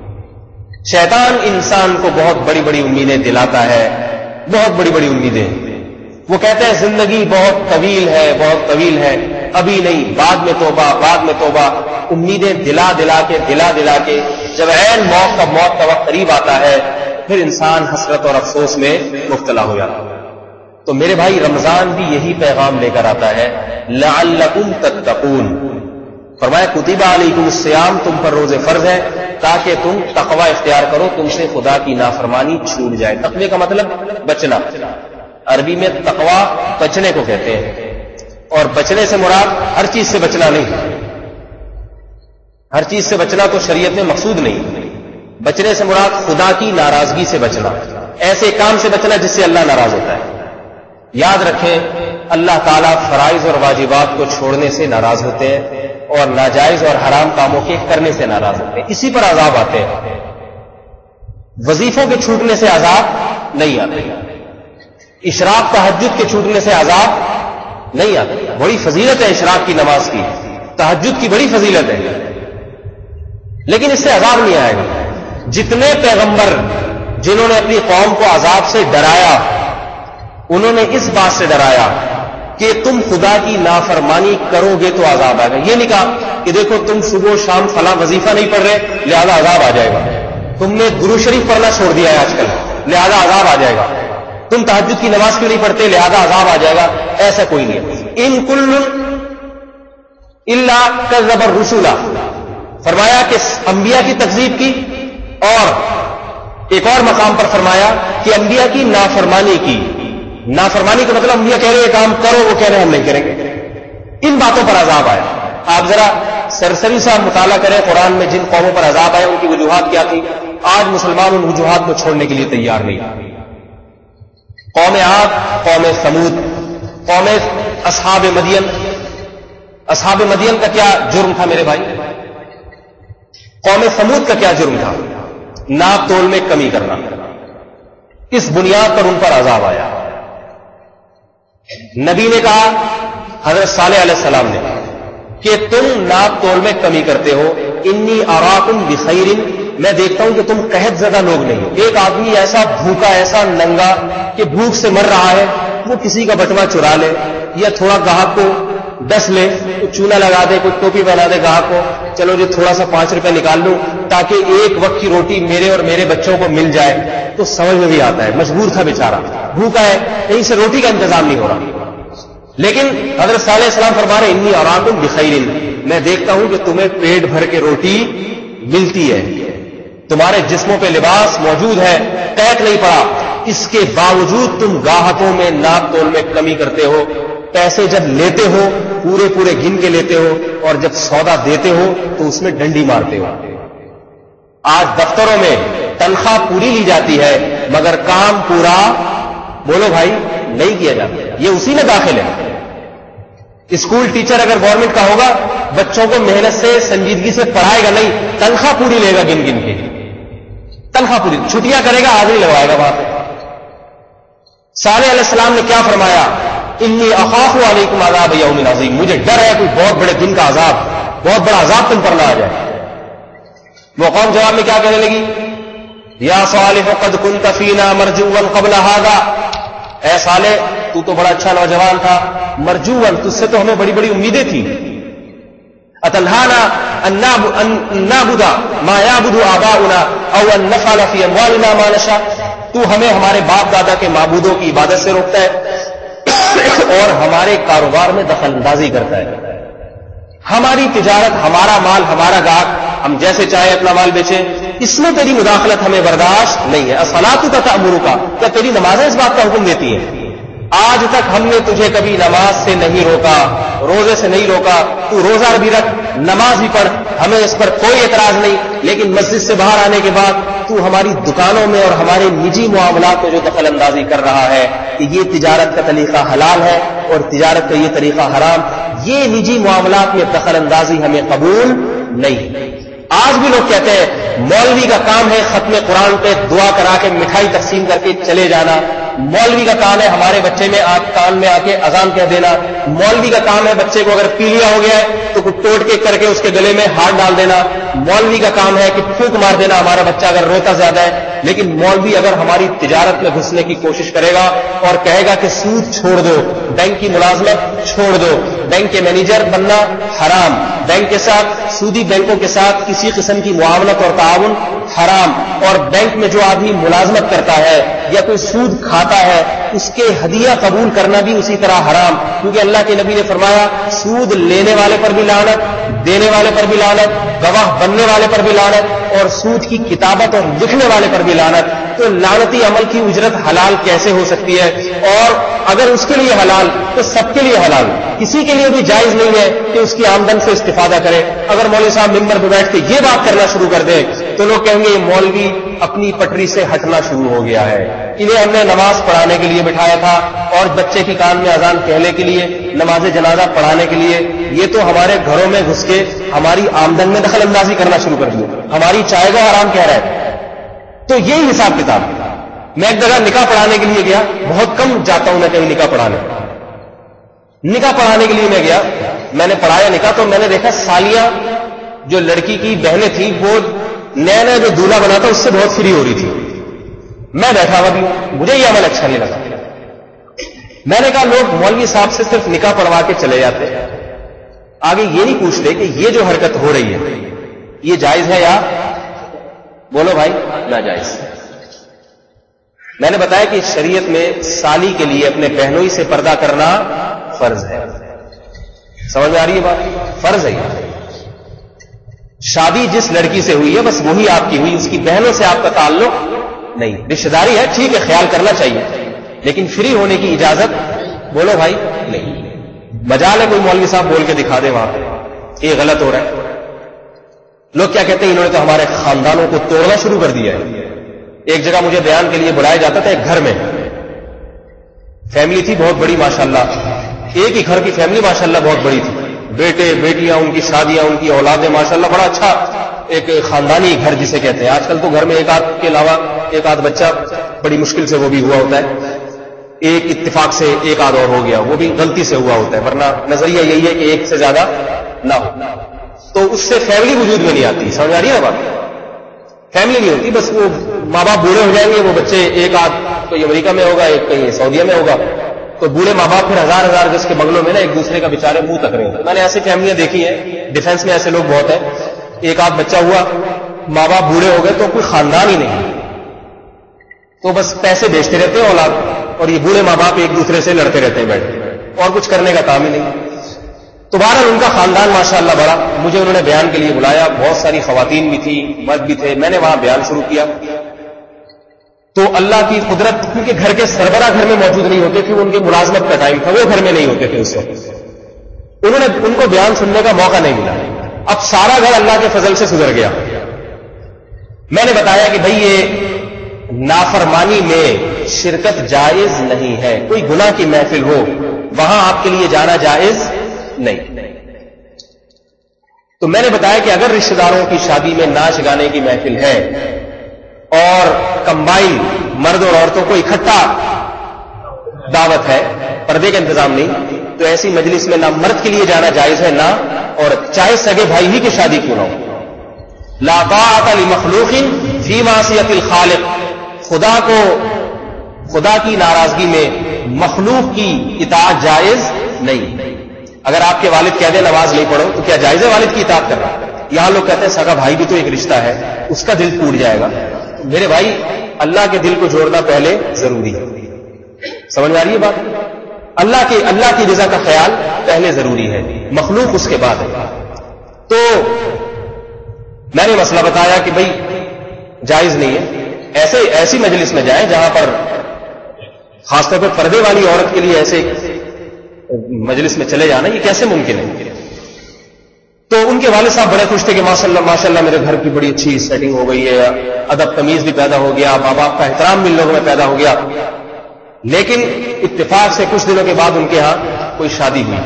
شیطان انسان کو بہت بڑی بڑی امیدیں دلاتا ہے، بہت بڑی بڑی امیدیں. وہ کہتے ہیں زندگی بہت طویل ہے، بہت طویل ہے، ابھی نہیں، بعد میں توبہ، بعد میں توبہ. امیدیں دلا دلا کے جب عین موت کا وقت قریب آتا ہے پھر انسان حسرت اور افسوس میں مبتلا ہو جاتا ہے. تو میرے بھائی رمضان بھی یہی پیغام لے کر آتا ہے، لعلکم تتقون. فرمایا کتب علیکم الصیام، تم پر روزے فرض ہے تاکہ تم تقوی اختیار کرو، تم سے خدا کی نافرمانی چھوٹ جائے. تقوی کا مطلب بچنا، عربی میں تقوی بچنے کو کہتے ہیں، اور بچنے سے مراد ہر چیز سے بچنا نہیں، ہر چیز سے بچنا تو شریعت میں مقصود نہیں. بچنے سے مراد خدا کی ناراضگی سے بچنا، ایسے کام سے بچنا جس سے اللہ ناراض ہوتا ہے. یاد رکھیں اللہ تعالیٰ فرائض اور واجبات کو چھوڑنے سے ناراض ہوتے ہیں اور ناجائز اور حرام کاموں کے کرنے سے ناراض ہوتے ہیں. اسی پر عذاب آتے ہیں. وظیفوں کے چھوٹنے سے عذاب نہیں آتے، اشراق تہجد کے چھوٹنے سے عذاب نہیں آتے. بڑی فضیلت ہے اشراق کی نماز کی، تہجد کی بڑی فضیلت ہے، لیکن اس سے عذاب نہیں آئے گا. جتنے پیغمبر جنہوں نے اپنی قوم کو عذاب سے ڈرایا، انہوں نے اس بات سے ڈرایا کہ تم خدا کی نافرمانی کرو گے تو عذاب آئے گا. یہ نہیں کہا کہ دیکھو تم صبح و شام فلاں وظیفہ نہیں پڑھ رہے لہذا عذاب آ جائے گا، تم نے درود شریف پڑھنا چھوڑ دیا ہے آج کل لہذا عذاب آ جائے گا، تم تہجد کی نماز کیوں نہیں پڑھتے لہذا عذاب آ جائے گا. ایسا کوئی نہیں ہے. ان کل الا کذب الرسل، فرمایا کہ انبیاء کی تکذیب کی، اور ایک اور مقام پر فرمایا کہ انبیاء کی نافرمانی کی. نافرمانی کا مطلب انبیاء کہہ رہے ہیں کام کرو، وہ کہہ رہے ہیں ہم نہیں کریں گے. ان باتوں پر عذاب آیا. آپ ذرا سرسری سا مطالعہ کریں قرآن میں جن قوموں پر عذاب آئے ان کی وجوہات کیا تھی. آج مسلمان ان وجوہات کو چھوڑنے کے لیے تیار نہیں. قوم عاد، قوم ثمود، قوم اصحاب مدین. اصحاب مدین کا کیا جرم تھا میرے بھائی؟ قوم ثمود کا کیا جرم تھا؟ ناپ تول میں کمی کرنا. اس بنیاد پر ان پر عذاب آیا. نبی نے کہا، حضرت صالح علیہ السلام نے، کہ تم ناپ تول میں کمی کرتے ہو. انی اراکم بخیر، میں دیکھتا ہوں کہ تم قحط زدہ لوگ نہیں ہو. ایک آدمی ایسا بھوکا، ایسا ننگا کہ بھوک سے مر رہا ہے، وہ کسی کا بٹوا چرا لے یا تھوڑا گاہک کو ڈس لے، کوئی چونا لگا دے، کوئی ٹوپی بنا دے گاہک کو، چلو جی تھوڑا سا 5 روپے نکال لوں تاکہ ایک وقت کی روٹی میرے اور میرے بچوں کو مل جائے، تو سمجھ میں بھی آتا ہے. مجبور تھا بیچارہ، بھوکا ہے، کہیں سے روٹی کا انتظام نہیں ہو رہا. لیکن حضرت صالح علیہ السلام فرما رہے انی اراکم بخیر، میں دیکھتا ہوں کہ تمہیں پیٹ بھر کے روٹی ملتی ہے، تمہارے جسموں پہ لباس موجود ہے، قحط نہیں پڑا. اس کے باوجود تم گاہکوں میں ناپ تول میں کمی کرتے ہو. پیسے جب لیتے ہو پورے پورے گن کے لیتے ہو، اور جب سودا دیتے ہو تو اس میں ڈنڈی مارتے ہو. آج دفتروں میں تنخواہ پوری لی جاتی ہے مگر کام پورا، بولو بھائی، نہیں کیا جاتا. یہ اسی میں داخل ہے. اسکول ٹیچر اگر گورنمنٹ کا ہوگا بچوں کو محنت سے سنجیدگی سے پڑھائے گا نہیں، تنخواہ پوری لے گا گن گن کے، تنخواہ پوری، چھٹیاں کرے گا، حاضری لگوائے گا وہاں پہ. صالح علیہ السلام نے کیا فرمایا؟ انی اخاف علیکم عذاب یوم عظیم، مجھے ڈر ہے کوئی بہت بڑے دن کا عذاب، بہت بڑا عذاب تم پر نہ آ جائے. وہ قوم جواب میں کیا کہنے لگی؟ یا صالح قد کنت فینا مرجوا قبل هذا، اے صالح تو بڑا اچھا نوجوان تھا، مرجوا، تجھ سے تو ہمیں بڑی بڑی امیدیں تھیں. اتنہانا ان نعبد ما یعبد آباؤنا او ان نفعل فی اموالنا ما نشاء، تو ہمیں ہمارے باپ دادا کے معبودوں کی عبادت سے روکتا ہے اور ہمارے کاروبار میں دخل اندازی کرتا ہے. ہماری تجارت، ہمارا مال، ہمارا گاہک، ہم جیسے چاہے اپنا مال بیچیں، اس میں تیری مداخلت ہمیں برداشت نہیں ہے. الصلاۃ تأمرک، کیا تیری نمازیں اس بات کا حکم دیتی ہیں؟ آج تک ہم نے تجھے کبھی نماز سے نہیں روکا، روزے سے نہیں روکا، تو روزہ بھی رکھ، نماز بھی پڑھ، ہمیں اس پر کوئی اعتراض نہیں. لیکن مسجد سے باہر آنے کے بعد تو ہماری دکانوں میں اور ہمارے نجی معاملات میں جو دخل اندازی کر رہا ہے کہ یہ تجارت کا طریقہ حلال ہے اور تجارت کا یہ طریقہ حرام، یہ نجی معاملات میں دخل اندازی ہمیں قبول نہیں۔ آج بھی لوگ کہتے ہیں مولوی کا کام ہے ختم قرآن پہ دعا کرا کے مٹھائی تقسیم کر کے چلے جانا، مولوی کا کام ہے ہمارے بچے میں کان میں آ کے اذان کہہ دینا، مولوی کا کام ہے بچے کو اگر پیلیا ہو گیا ہے تو ٹوٹ کے کر کے اس کے گلے میں ہاتھ ڈال دینا، مولوی کا کام ہے کہ پھونک مار دینا ہمارا بچہ اگر روتا زیادہ ہے۔ لیکن مولوی اگر ہماری تجارت میں گھسنے کی کوشش کرے گا اور کہے گا کہ سود چھوڑ دو، بینک کی ملازمت چھوڑ دو، بینک کے مینیجر بننا حرام، بینک کے ساتھ سودی بینکوں کے ساتھ کسی قسم کی معاونت اور تعاون حرام، اور بینک میں جو آدمی ملازمت کرتا ہے یا کوئی سود کھاتا ہے اس کے ہدیہ قبول کرنا بھی اسی طرح حرام، کیونکہ اللہ کے نبی نے فرمایا سود لینے والے پر بھی لعنت، دینے والے پر بھی لعنت، گواہ بننے والے پر بھی لعنت، اور سود کی کتابت اور لکھنے والے پر بھی لعنت۔ تو لعنتی عمل کی اجرت حلال کیسے ہو سکتی ہے؟ اور اگر اس کے لیے حلال تو سب کے لیے حلال، کسی کے لیے بھی جائز نہیں ہے کہ اس کی آمدن سے استفادہ کرے۔ اگر مولوی صاحب ممبر پہ بیٹھ کے یہ بات کرنا شروع کر دے تو لوگ کہیں گے یہ مولوی اپنی پٹری سے ہٹنا شروع ہو گیا ہے۔ انہیں ہم نے نماز پڑھانے کے لیے بٹھایا تھا اور بچے کی کان میں اذان کہنے کے لیے، نماز جنازہ پڑھانے کے لیے، یہ تو ہمارے گھروں میں گھس کے ہماری آمدن میں دخل اندازی کرنا شروع کر دی، ہماری چائے کا حرام کہہ رہا ہے۔ تو یہی حساب کتاب۔ میں ایک جگہ نکاح پڑھانے کے لیے گیا، بہت کم جاتا ہوں میں کہیں نکاح پڑھانے کے لیے میں گیا، میں نے پڑھایا نکاح تو میں نے دیکھا سالیاں جو لڑکی کی بہنیں تھیں وہ نیا نیا جو دولہا بنا تھا اس سے بہت فری ہو رہی تھی۔ میں بیٹھا ہوا بھی مجھے یہ عمل اچھا نہیں لگا۔ میں نے کہا لوگ مولوی صاحب سے صرف نکاح پڑھوا کے چلے جاتے، آگے یہ نہیں پوچھتے کہ یہ جو حرکت ہو رہی ہے یہ جائز ہے یا بولو بھائی ناجائز۔ میں نے بتایا کہ شریعت میں سالی کے لیے اپنے بہنوئی سے پردہ کرنا فرض ہے۔ سمجھ میں آ رہی ہے بات؟ فرض ہے۔ شادی جس لڑکی سے ہوئی ہے بس وہی آپ کی ہوئی، اس کی بہنوں سے آپ کا تعلق نہیں۔ رشتہ داری ہے ٹھیک ہے، خیال کرنا چاہیے، لیکن فری ہونے کی اجازت بولو بھائی نہیں۔ مجال ہے کوئی مولوی صاحب بول کے دکھا دے وہاں پہ یہ غلط ہو رہا ہے۔ لوگ کیا کہتے ہیں انہوں نے تو ہمارے خاندانوں کو توڑنا شروع کر دیا ہے۔ ایک جگہ مجھے بیان کے لیے بلایا جاتا تھا، ایک گھر میں فیملی تھی بہت بڑی ماشاءاللہ، ایک ہی گھر کی فیملی ماشاءاللہ بہت بڑی تھی، بیٹے بیٹیاں ان کی شادیاں ان کی اولادیں ماشاءاللہ، بڑا اچھا ایک خاندانی گھر جسے کہتے ہیں۔ آج کل تو گھر میں ایک آدھ کے علاوہ ایک آدھ بچہ بڑی مشکل سے وہ بھی ہوا ہوتا ہے، ایک اتفاق سے ایک آدھ اور ہو گیا وہ بھی غلطی سے ہوا ہوتا ہے، ورنہ نظریہ یہی ہے کہ ایک سے زیادہ نہ ہو، تو اس سے فیملی وجود میں نہیں آتی۔ سمجھ آ رہی ہے نا بات؟ فیملی نہیں ہوتی، بس وہ ماں باپ بوڑھے ہو جائیں گے، وہ بچے ایک آدھ کوئی امریکہ میں ہوگا ایک کہیں سعودیہ میں ہوگا، تو بوڑھے ماں باپ پھر ہزار ہزار گز کے بنگلوں میں نا ایک دوسرے کا بیچارے منہ تک رہے ہوتے ہیں۔ میں نے ایسی فیملیاں دیکھی ہیں، ڈیفینس میں ایسے لوگ بہت ہیں، ایک آدھ بچہ ہوا، ماں باپ بوڑھے ہو گئے تو کوئی خاندان ہی نہیں، تو بس پیسے بیچتے رہتے ہیں اولاد، اور یہ بوڑھے ماں باپ ایک دوسرے سے لڑتے رہتے ہیں بیٹھ، اور کچھ کرنے کا کام ہی نہیں۔ تو بہرحال ان کا خاندان ماشاءاللہ بڑا، مجھے انہوں نے بیان کے لیے بلایا، بہت ساری خواتین بھی تھی مرد بھی تھے، میں نے وہاں بیان شروع کیا۔ تو اللہ کی قدرت، کیونکہ گھر کے سربراہ گھر میں موجود نہیں ہوتے تھے، ان کے ملازمت کا ٹائم تھا، وہ گھر میں نہیں ہوتے تھے اس وقت، انہوں نے ان کو بیان سننے کا موقع نہیں ملا۔ اب سارا گھر اللہ کے فضل سے سدھر گیا۔ میں نے بتایا کہ بھئی یہ نافرمانی میں شرکت جائز نہیں ہے، کوئی گناہ کی محفل ہو وہاں آپ کے لیے جانا جائز نہیں۔ تو میں نے بتایا کہ اگر رشتہ داروں کی شادی میں ناچ گانے کی محفل ہے اور کمبائن مرد اور عورتوں کو اکٹھا دعوت ہے، پردے کا انتظام نہیں، تو ایسی مجلس میں نہ مرد کے لیے جانا جائز ہے نہ عورت، چاہے سگے بھائی ہی کی شادی کیوں نہ ہو۔ لا طاعۃ لمخلوق فی معصیۃ الخالق، خدا کی ناراضگی میں مخلوق کی اطاعت جائز نہیں۔ اگر آپ کے والد کہہ دیں نماز نہیں پڑھو تو کیا جائز ہے والد کی اطاعت کرنا؟ یہاں لوگ کہتے ہیں سگا بھائی بھی تو ایک رشتہ ہے، اس کا دل ٹوٹ جائے گا۔ میرے بھائی اللہ کے دل کو جوڑنا پہلے ضروری ہے، سمجھ آ رہی ہے بات؟ اللہ کی رضا کا خیال پہلے ضروری ہے، مخلوق اس کے بعد ہے۔ تو میں نے مسئلہ بتایا کہ بھئی جائز نہیں ہے، ایسی مجلس میں جائیں جہاں پر خاص طور پر پردے والی عورت کے لیے ایسے مجلس میں چلے جانا یہ کیسے ممکن ہے؟ تو ان کے والد صاحب بڑے خوش تھے کہ ماشاءاللہ میرے گھر کی بڑی اچھی سیٹنگ ہو گئی ہے، ادب تمیز بھی پیدا ہو گیا، ماں باپ کا احترام بھی لوگوں میں پیدا ہو گیا. لیکن اتفاق سے کچھ دنوں کے بعد ان کے ہاں کوئی شادی ہوئی.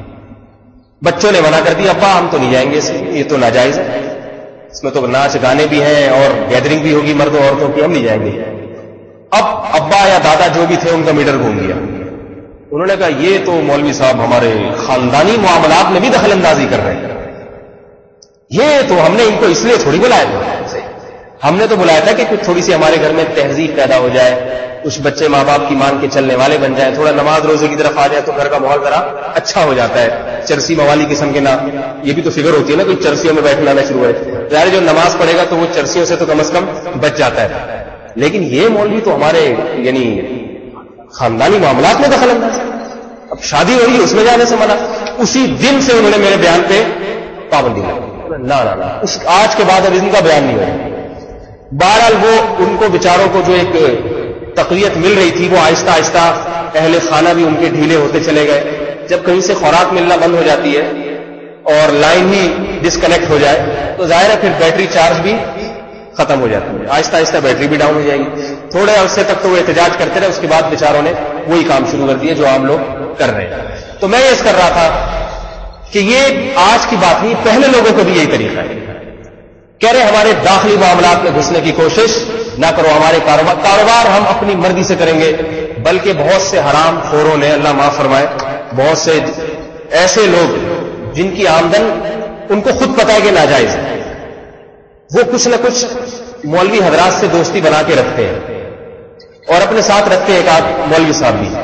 بچوں نے منع کر دیا، ابا ہم تو نہیں جائیں گے، یہ تو ناجائز ہے، اس میں تو ناچ گانے بھی ہیں اور گیدرنگ بھی ہوگی مردوں عورتوں کی، ہم نہیں جائیں گے. اب ابا یا دادا جو بھی تھے ان کا میٹر گھوم گیا. انہوں نے کہا یہ تو مولوی صاحب ہمارے خاندانی معاملات میں بھی دخل اندازی کر رہے ہیں، یہ تو ہم نے ان کو اس لیے تھوڑی بلایا تھا، ہم نے تو بلایا تھا کہ کچھ تھوڑی سی ہمارے گھر میں تہذیب پیدا ہو جائے، کچھ بچے ماں باپ کی مان کے چلنے والے بن جائیں، تھوڑا نماز روزے کی طرف آ جائے تو گھر کا ماحول ذرا اچھا ہو جاتا ہے. چرسی موالی قسم کے نام، یہ بھی تو فکر ہوتی ہے نا، کوئی چرسیوں میں بیٹھنا نہ شروع ہے، ظاہر جو نماز پڑھے گا تو وہ چرسیوں سے تو کم از کم بچ جاتا ہے. لیکن یہ مولوی تو ہمارے یعنی خاندانی معاملات میں دخل انداز ہے، اب شادی ہو رہی ہے اس میں جانے سے منع. اسی دن سے انہوں نے میرے بیان پہ پابندی لگائی، نہ آج کے بعد اب ان کا بیان نہیں ہو. بہرحال وہ ان کو بیچاروں کو جو ایک تقویت مل رہی تھی وہ آہستہ آہستہ اہل خانہ بھی ان کے ڈھیلے ہوتے چلے گئے. جب کہیں سے خوراک ملنا بند ہو جاتی ہے اور لائن ہی ڈسکنیکٹ ہو جائے تو ظاہر ہے پھر بیٹری چارج بھی ختم ہو جاتی ہے، آہستہ آہستہ بیٹری بھی ڈاؤن ہو جائے گی. تھوڑے عرصے تک تو وہ احتجاج کرتے رہے، اس کے بعد بیچاروں نے وہی کام شروع کر دیا جو عام لوگ کر رہے ہیں. تو میں یہ کر رہا تھا کہ یہ آج کی بات نہیں، پہلے لوگوں کو بھی یہی طریقہ ہے. کہہ رہے ہمارے داخلی معاملات میں گھسنے کی کوشش نہ کرو، ہمارے کاروبار ہم اپنی مرضی سے کریں گے. بلکہ بہت سے حرام خوروں نے، اللہ معاف فرمائے، بہت سے ایسے لوگ جن کی آمدن ان کو خود پتہ ہے کہ ناجائز ہے، وہ کچھ نہ کچھ مولوی حضرات سے دوستی بنا کے رکھتے ہیں اور اپنے ساتھ رکھتے ہیں ایک آدھ مولوی صاحب بھی.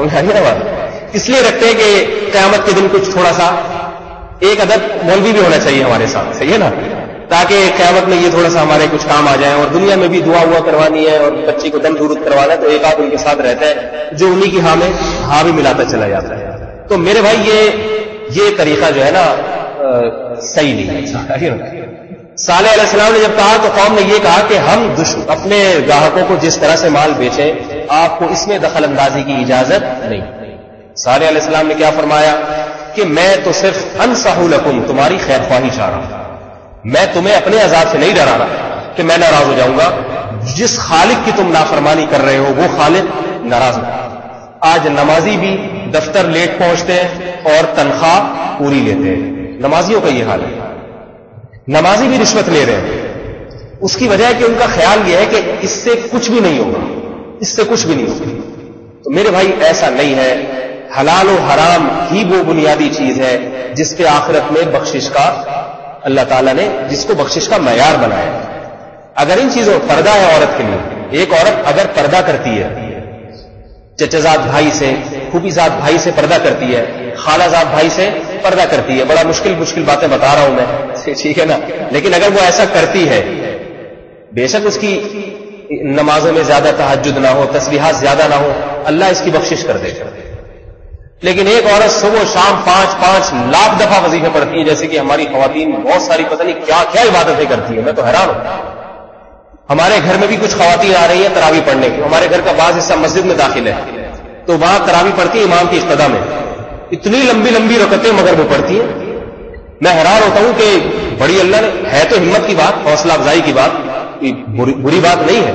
اس لیے رکھتے ہیں کہ قیامت کے دن کچھ تھوڑا سا ایک ادب مولوی بھی ہونا چاہیے ہمارے ساتھ، صحیح ہے نا، تاکہ قیامت میں یہ تھوڑا سا ہمارے کچھ کام آ جائیں. اور دنیا میں بھی دعا ہوا کروانی ہے اور بچی کو دم درود کروانا ہے تو ایک آدھ ان کے ساتھ رہتا ہے جو انہی کی ہاں میں ہاں بھی ملاتا چلا جاتا ہے. تو میرے بھائی یہ طریقہ جو ہے نا صحیح نہیں ہے. صالح علیہ السلام نے جب کہا تو قوم نے یہ کہا کہ ہم اپنے گاہکوں کو جس طرح سے مال بیچیں آپ کو اس میں دخل اندازی کی اجازت نہیں. صالح علیہ السلام نے کیا فرمایا کہ میں تو صرف انصح لکم، تمہاری خیر خواہی چاہ رہا ہوں، میں تمہیں اپنے عذاب سے نہیں ڈرا رہا کہ میں ناراض ہو جاؤں گا. جس خالق کی تم نافرمانی کر رہے ہو وہ خالق ناراض ہو. آج نمازی بھی دفتر لیٹ پہنچتے ہیں اور تنخواہ پوری لیتے ہیں، نمازیوں کا یہ حال ہے. نمازی بھی رشوت لے رہے ہیں، اس کی وجہ ہے کہ ان کا خیال یہ ہے کہ اس سے کچھ بھی نہیں ہوگا، اس سے کچھ بھی نہیں ہوگا. تو میرے بھائی ایسا نہیں ہے. حلال و حرام ہی وہ بنیادی چیز ہے جس پہ آخرت میں بخشش کا اللہ تعالیٰ نے جس کو بخشش کا معیار بنایا. اگر ان چیزوں پردہ ہے عورت کے لیے، ایک عورت اگر پردہ کرتی ہے، چچا زاد بھائی سے، پھوپھی زاد بھائی سے پردہ کرتی ہے، خالہ زاد بھائی سے پردہ کرتی ہے، بڑا مشکل باتیں بتا رہا ہوں میں، ٹھیک ہے نا، لیکن اگر وہ ایسا کرتی ہے، بے شک اس کی نمازوں میں زیادہ تہجد نہ ہو، تسبیحات زیادہ نہ ہو، اللہ اس کی بخشش کر دے. لیکن ایک عورت صبح شام 5 لاکھ دفعہ وظیفے پڑھتی ہے، جیسے کہ ہماری خواتین بہت ساری پتہ نہیں کیا کیا عبادتیں کرتی ہیں، میں تو حیران ہوں. ہمارے گھر میں بھی کچھ خواتین آ رہی ہیں تراویح پڑھنے کی، ہمارے گھر کا بعض حصہ مسجد میں داخل ہے تو وہاں تراویح پڑھتی ہیں امام کی اقتدا میں، اتنی لمبی رکعتیں مگر وہ پڑھتی ہیں. میں حیران ہوتا ہوں کہ بڑی اللہ نے، ہے تو ہمت کی بات، حوصلہ افزائی کی بات، بری بات نہیں ہے.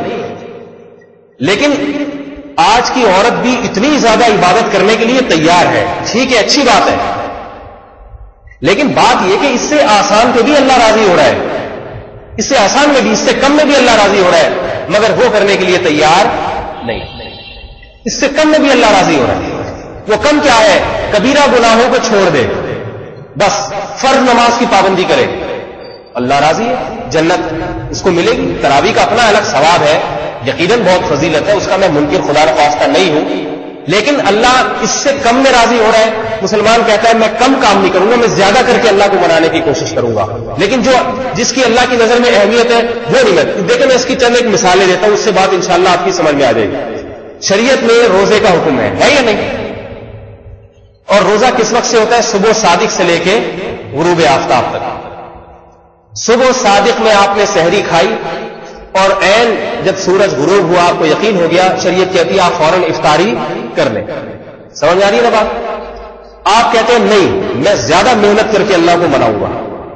لیکن آج کی عورت بھی اتنی زیادہ عبادت کرنے کے لیے تیار ہے، ٹھیک ہے، اچھی بات ہے، لیکن بات یہ کہ اس سے آسان پہ بھی اللہ راضی ہو رہا ہے، اس سے آسان میں بھی، اس سے کم میں بھی اللہ راضی ہو رہا ہے، مگر وہ کرنے کے لیے تیار نہیں. اس سے کم میں بھی اللہ راضی ہو رہا ہے. وہ کم کیا ہے؟ کبیرہ گناہوں کو چھوڑ دے، بس فرض نماز کی پابندی کرے، اللہ راضی ہے، جنت اس کو ملے گی. تراویح کا اپنا الگ ثواب ہے، یقیناً بہت فضیلت ہے، اس کا میں منکر خدا نخواستہ نہیں ہوں، لیکن اللہ اس سے کم میں راضی ہو رہا ہے. مسلمان کہتا ہے میں کم کام نہیں کروں گا، میں زیادہ کر کے اللہ کو منانے کی کوشش کروں گا، لیکن جس کی اللہ کی نظر میں اہمیت ہے وہ نہیں. میں دیکھیں میں اس کی چند ایک مثالیں دیتا ہوں، اس سے بات انشاءاللہ آپ کی سمجھ میں آ جائے گی. شریعت میں روزے کا حکم ہے یا نہیں؟ اور روزہ کس وقت سے ہوتا ہے؟ صبح صادق سے لے کے غروب آفتاب تک. صبح صادق میں آپ نے سحری کھائی اور عین جب سورج غروب ہوا آپ کو یقین ہو گیا، شریعت کہتی ہے آپ فوراً افطاری کر لیں. سمجھ آ رہی ہے نا بات؟ آپ کہتے ہیں نہیں میں زیادہ محنت کر کے اللہ کو مناؤں گا،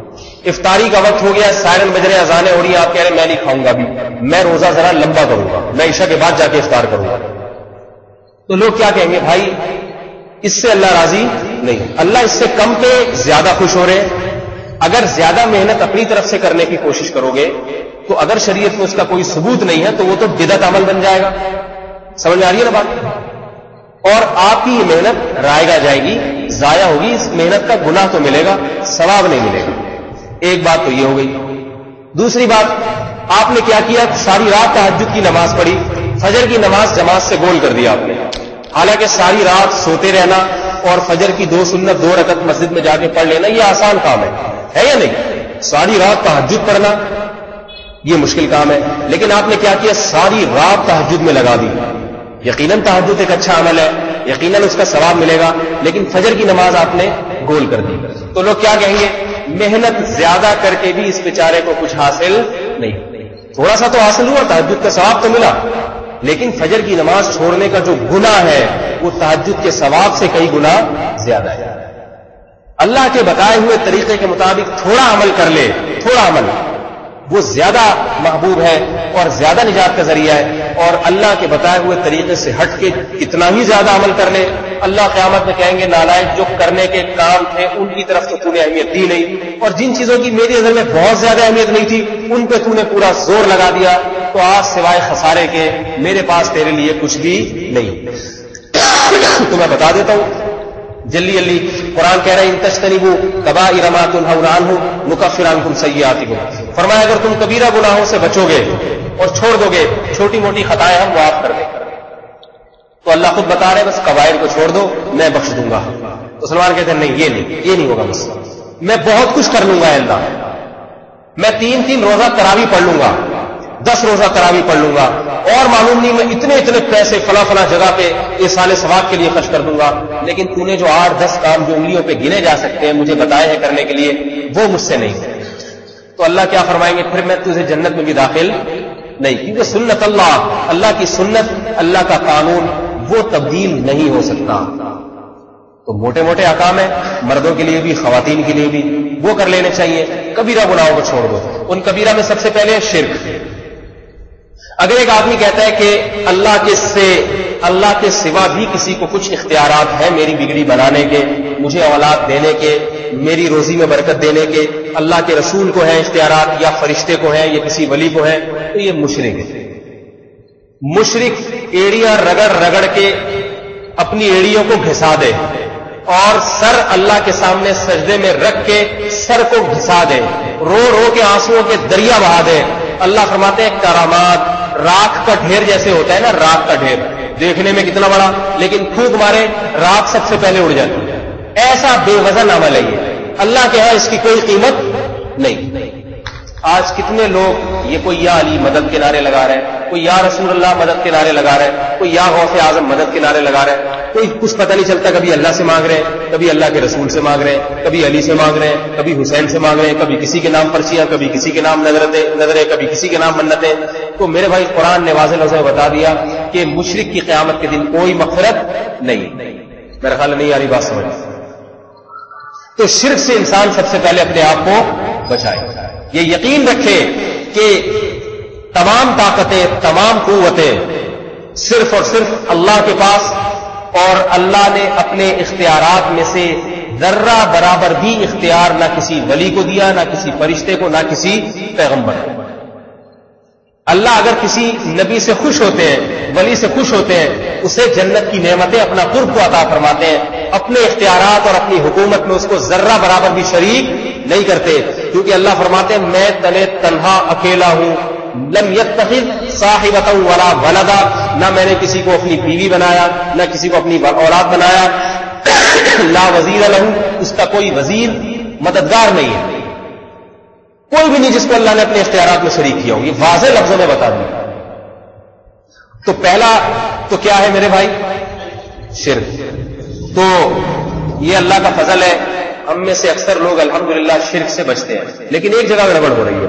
افطاری کا وقت ہو گیا، سائرن بج رہے، اذانیں ہو رہی ہیں، آپ کہہ رہے ہیں میں نہیں کھاؤں گا ابھی، میں روزہ ذرا لمبا کروں گا، میں عشاء کے بعد جا کے افطار کروں گا، تو لوگ کیا کہیں گے؟ بھائی اس سے اللہ راضی نہیں، اللہ اس سے کم کے زیادہ خوش ہو رہے ہیں۔ اگر زیادہ محنت اپنی طرف سے کرنے کی کوشش کرو گے تو اگر شریعت میں اس کا کوئی ثبوت نہیں ہے تو وہ تو بدعت عمل بن جائے گا۔ سمجھ میں آ رہی ہے نا بات؟ اور آپ کی یہ محنت رائگاں جائے گی، ضائع ہوگی، اس محنت کا گناہ تو ملے گا، ثواب نہیں ملے گا۔ ایک بات تو یہ ہو گئی۔ دوسری بات، آپ نے کیا کیا؟ ساری رات تہجد کی نماز پڑھی، فجر کی نماز جماعت سے گول کر دیا آپ نے، حالانکہ ساری رات سوتے رہنا اور فجر کی 2 سنت 2 رکعت مسجد میں جا کے پڑھ لینا یہ آسان کام ہے یا نہیں؟ ساری رات تہجد پڑھنا یہ مشکل کام ہے، لیکن آپ نے کیا کیا؟ ساری رات تہجد میں لگا دی۔ یقیناً تہجد ایک اچھا عمل ہے، یقیناً اس کا ثواب ملے گا، لیکن فجر کی نماز آپ نے گول کر دی۔ تو لوگ کیا کہیں گے؟ محنت زیادہ کر کے بھی اس بیچارے کو کچھ حاصل نہیں، تھوڑا سا تو حاصل ہوا، تہجد کا ثواب تو ملا، لیکن فجر کی نماز چھوڑنے کا جو گناہ ہے وہ تہجد کے ثواب سے کئی گنا زیادہ ہے۔ اللہ کے بتائے ہوئے طریقے کے مطابق تھوڑا عمل کر لے، تھوڑا عمل وہ زیادہ محبوب ہے اور زیادہ نجات کا ذریعہ ہے، اور اللہ کے بتائے ہوئے طریقے سے ہٹ کے کتنا ہی زیادہ عمل کر لے، اللہ قیامت میں کہیں گے نالائق جو کرنے کے کام تھے ان کی طرف تو نے اہمیت دی نہیں، اور جن چیزوں کی میری نظر میں بہت زیادہ اہمیت نہیں تھی ان پہ نے پورا زور لگا دیا، تو آج سوائے خسارے کے میرے پاس تیرے لیے کچھ بھی نہیں۔ تو میں بتا دیتا ہوں جلدی جلدی، قرآن کہہ رہا ہے ان تجتنبوا کبائر ما تنہون عنہ نکفر عنکم سیئاتکم، فرمایا اگر تم کبیرہ گناہوں سے بچو گے اور چھوڑ دو گے، چھوٹی موٹی خطائیں ہم معاف کر دیں۔ تو اللہ خود بتا رہے ہیں بس کبائر کو چھوڑ دو میں بخش دوں گا۔ تو سلمان کہتے ہیں نہیں، یہ نہیں ہوگا، مسئلہ میں بہت کچھ کر لوں گا اللہ، میں 3 روزہ تراویح پڑھ لوں گا، 10 روزہ تراویح پڑھ لوں گا، اور معلوم نہیں میں اتنے پیسے فلاں جگہ پہ ایصال ثواب کے لیے خرچ کر دوں گا، لیکن تو نے جو 8-10 کام جو انگلیوں پہ گنے جا سکتے ہیں مجھے بتائے ہیں کرنے کے لیے، وہ مجھ سے نہیں۔ تو اللہ کیا فرمائیں گے؟ پھر میں تجھے جنت میں بھی داخل نہیں، کیونکہ سنت اللہ کی سنت، اللہ کا قانون وہ تبدیل نہیں ہو سکتا۔ تو موٹے موٹے احکام ہیں مردوں کے لیے بھی خواتین کے لیے بھی، وہ کر لینے چاہیے۔ کبیرہ گناہوں کو چھوڑ دو، ان کبیرہ میں سب سے پہلے شرک۔ اگر ایک آدمی کہتا ہے کہ اللہ کے سوا بھی کسی کو کچھ اختیارات ہیں میری بگڑی بنانے کے، مجھے اولاد دینے کے، میری روزی میں برکت دینے کے، اللہ کے رسول کو ہیں اختیارات یا فرشتے کو ہیں یا کسی ولی کو ہیں، تو یہ مشرک ہے۔ مشرک ایڑیاں رگڑ رگڑ کے اپنی ایڑیوں کو گھسا دے اور سر اللہ کے سامنے سجدے میں رکھ کے سر کو گھسا دے، رو رو کے آنسوؤں کے دریا بہا دے۔ اللہ فرماتے ہیں کرامات راکھ کا ڈھیر جیسے ہوتا ہے نا، راکھ کا ڈھیر دیکھنے میں کتنا بڑا، لیکن پھونک مارے راکھ سب سے پہلے اڑ جاتی ہے، ایسا بے وزن عمل ہے یہ، اللہ کے ہاں اس کی کوئی قیمت نہیں۔ آج کتنے لوگ یہ کوئی یا علی مدد کے نعرے لگا رہے ہیں، کوئی یا رسول اللہ مدد کے نعرے لگا رہے ہیں، کوئی یا غوث اعظم مدد کے نعرے لگا رہے ہیں، کوئی کچھ پتہ نہیں چلتا، کبھی اللہ سے مانگ رہے ہیں، کبھی اللہ کے رسول سے مانگ رہے ہیں، کبھی علی سے مانگ رہے ہیں، کبھی حسین سے مانگ رہے ہیں، کبھی کسی کے نام پرچیاں، کبھی کسی کے نام نظریں، کبھی کسی کے نام منتیں۔ تو میرے بھائی قرآن نے واضح لفظوں میں بتا دیا کہ مشرک کی قیامت کے دن کوئی مغفرت نہیں۔ میرا خیال نہیں آ رہی بات سمجھ؟ تو شرک سے انسان سب سے پہلے اپنے آپ کو بچائے، یہ یقین رکھے کہ تمام طاقتیں، تمام قوتیں صرف اور صرف اللہ کے پاس، اور اللہ نے اپنے اختیارات میں سے ذرہ برابر بھی اختیار نہ کسی ولی کو دیا، نہ کسی فرشتے کو، نہ کسی پیغمبر کو۔ اللہ اگر کسی نبی سے خوش ہوتے ہیں، ولی سے خوش ہوتے ہیں، اسے جنت کی نعمتیں اپنا قرب کو عطا فرماتے ہیں، اپنے اختیارات اور اپنی حکومت میں اس کو ذرہ برابر بھی شریک نہیں کرتے، کیونکہ اللہ فرماتے ہیں میں تلے تنہا اکیلا ہوں، لم یتخذ صاحبۃ ولا ولدا، نہ میں نے کسی کو اپنی بیوی بنایا، نہ کسی کو اپنی اولاد بنایا، لا وزیر لہ، اس کا کوئی وزیر مددگار نہیں ہے، کوئی بھی نہیں جس کو اللہ نے اپنے اختیارات میں شریک کیا ہو، یہ واضح لفظوں میں بتا دیا۔ تو پہلا تو کیا ہے میرے بھائی؟ شرک۔ تو یہ اللہ کا فضل ہے، ہم میں سے اکثر لوگ الحمدللہ شرک سے بچتے ہیں، لیکن ایک جگہ گڑبڑ ہو رہی ہے۔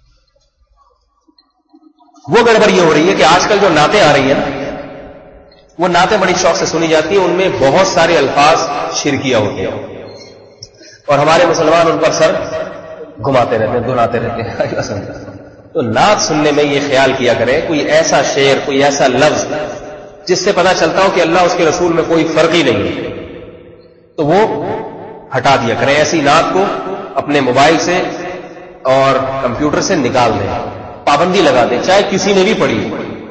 وہ گڑبڑ یہ ہو رہی ہے کہ آج کل جو نعتیں آ رہی ہیں نا، وہ نعتیں بڑی شوق سے سنی جاتی ہیں، ان میں بہت سارے الفاظ شرکیہ ہوتے ہیں اور ہمارے مسلمان ان پر سر گھماتے رہتے ہیں، دہراتے رہتے ہیں. تو نعت سننے میں یہ خیال کیا کریں کوئی ایسا شعر، کوئی ایسا لفظ جس سے پتہ چلتا ہو کہ اللہ اس کے رسول میں کوئی فرق ہی نہیں ہے، تو وہ ہٹا دیا کریں. ایسی نعت کو اپنے موبائل سے اور کمپیوٹر سے نکال دیں، پابندی لگا دیں، چاہے کسی نے بھی پڑھی.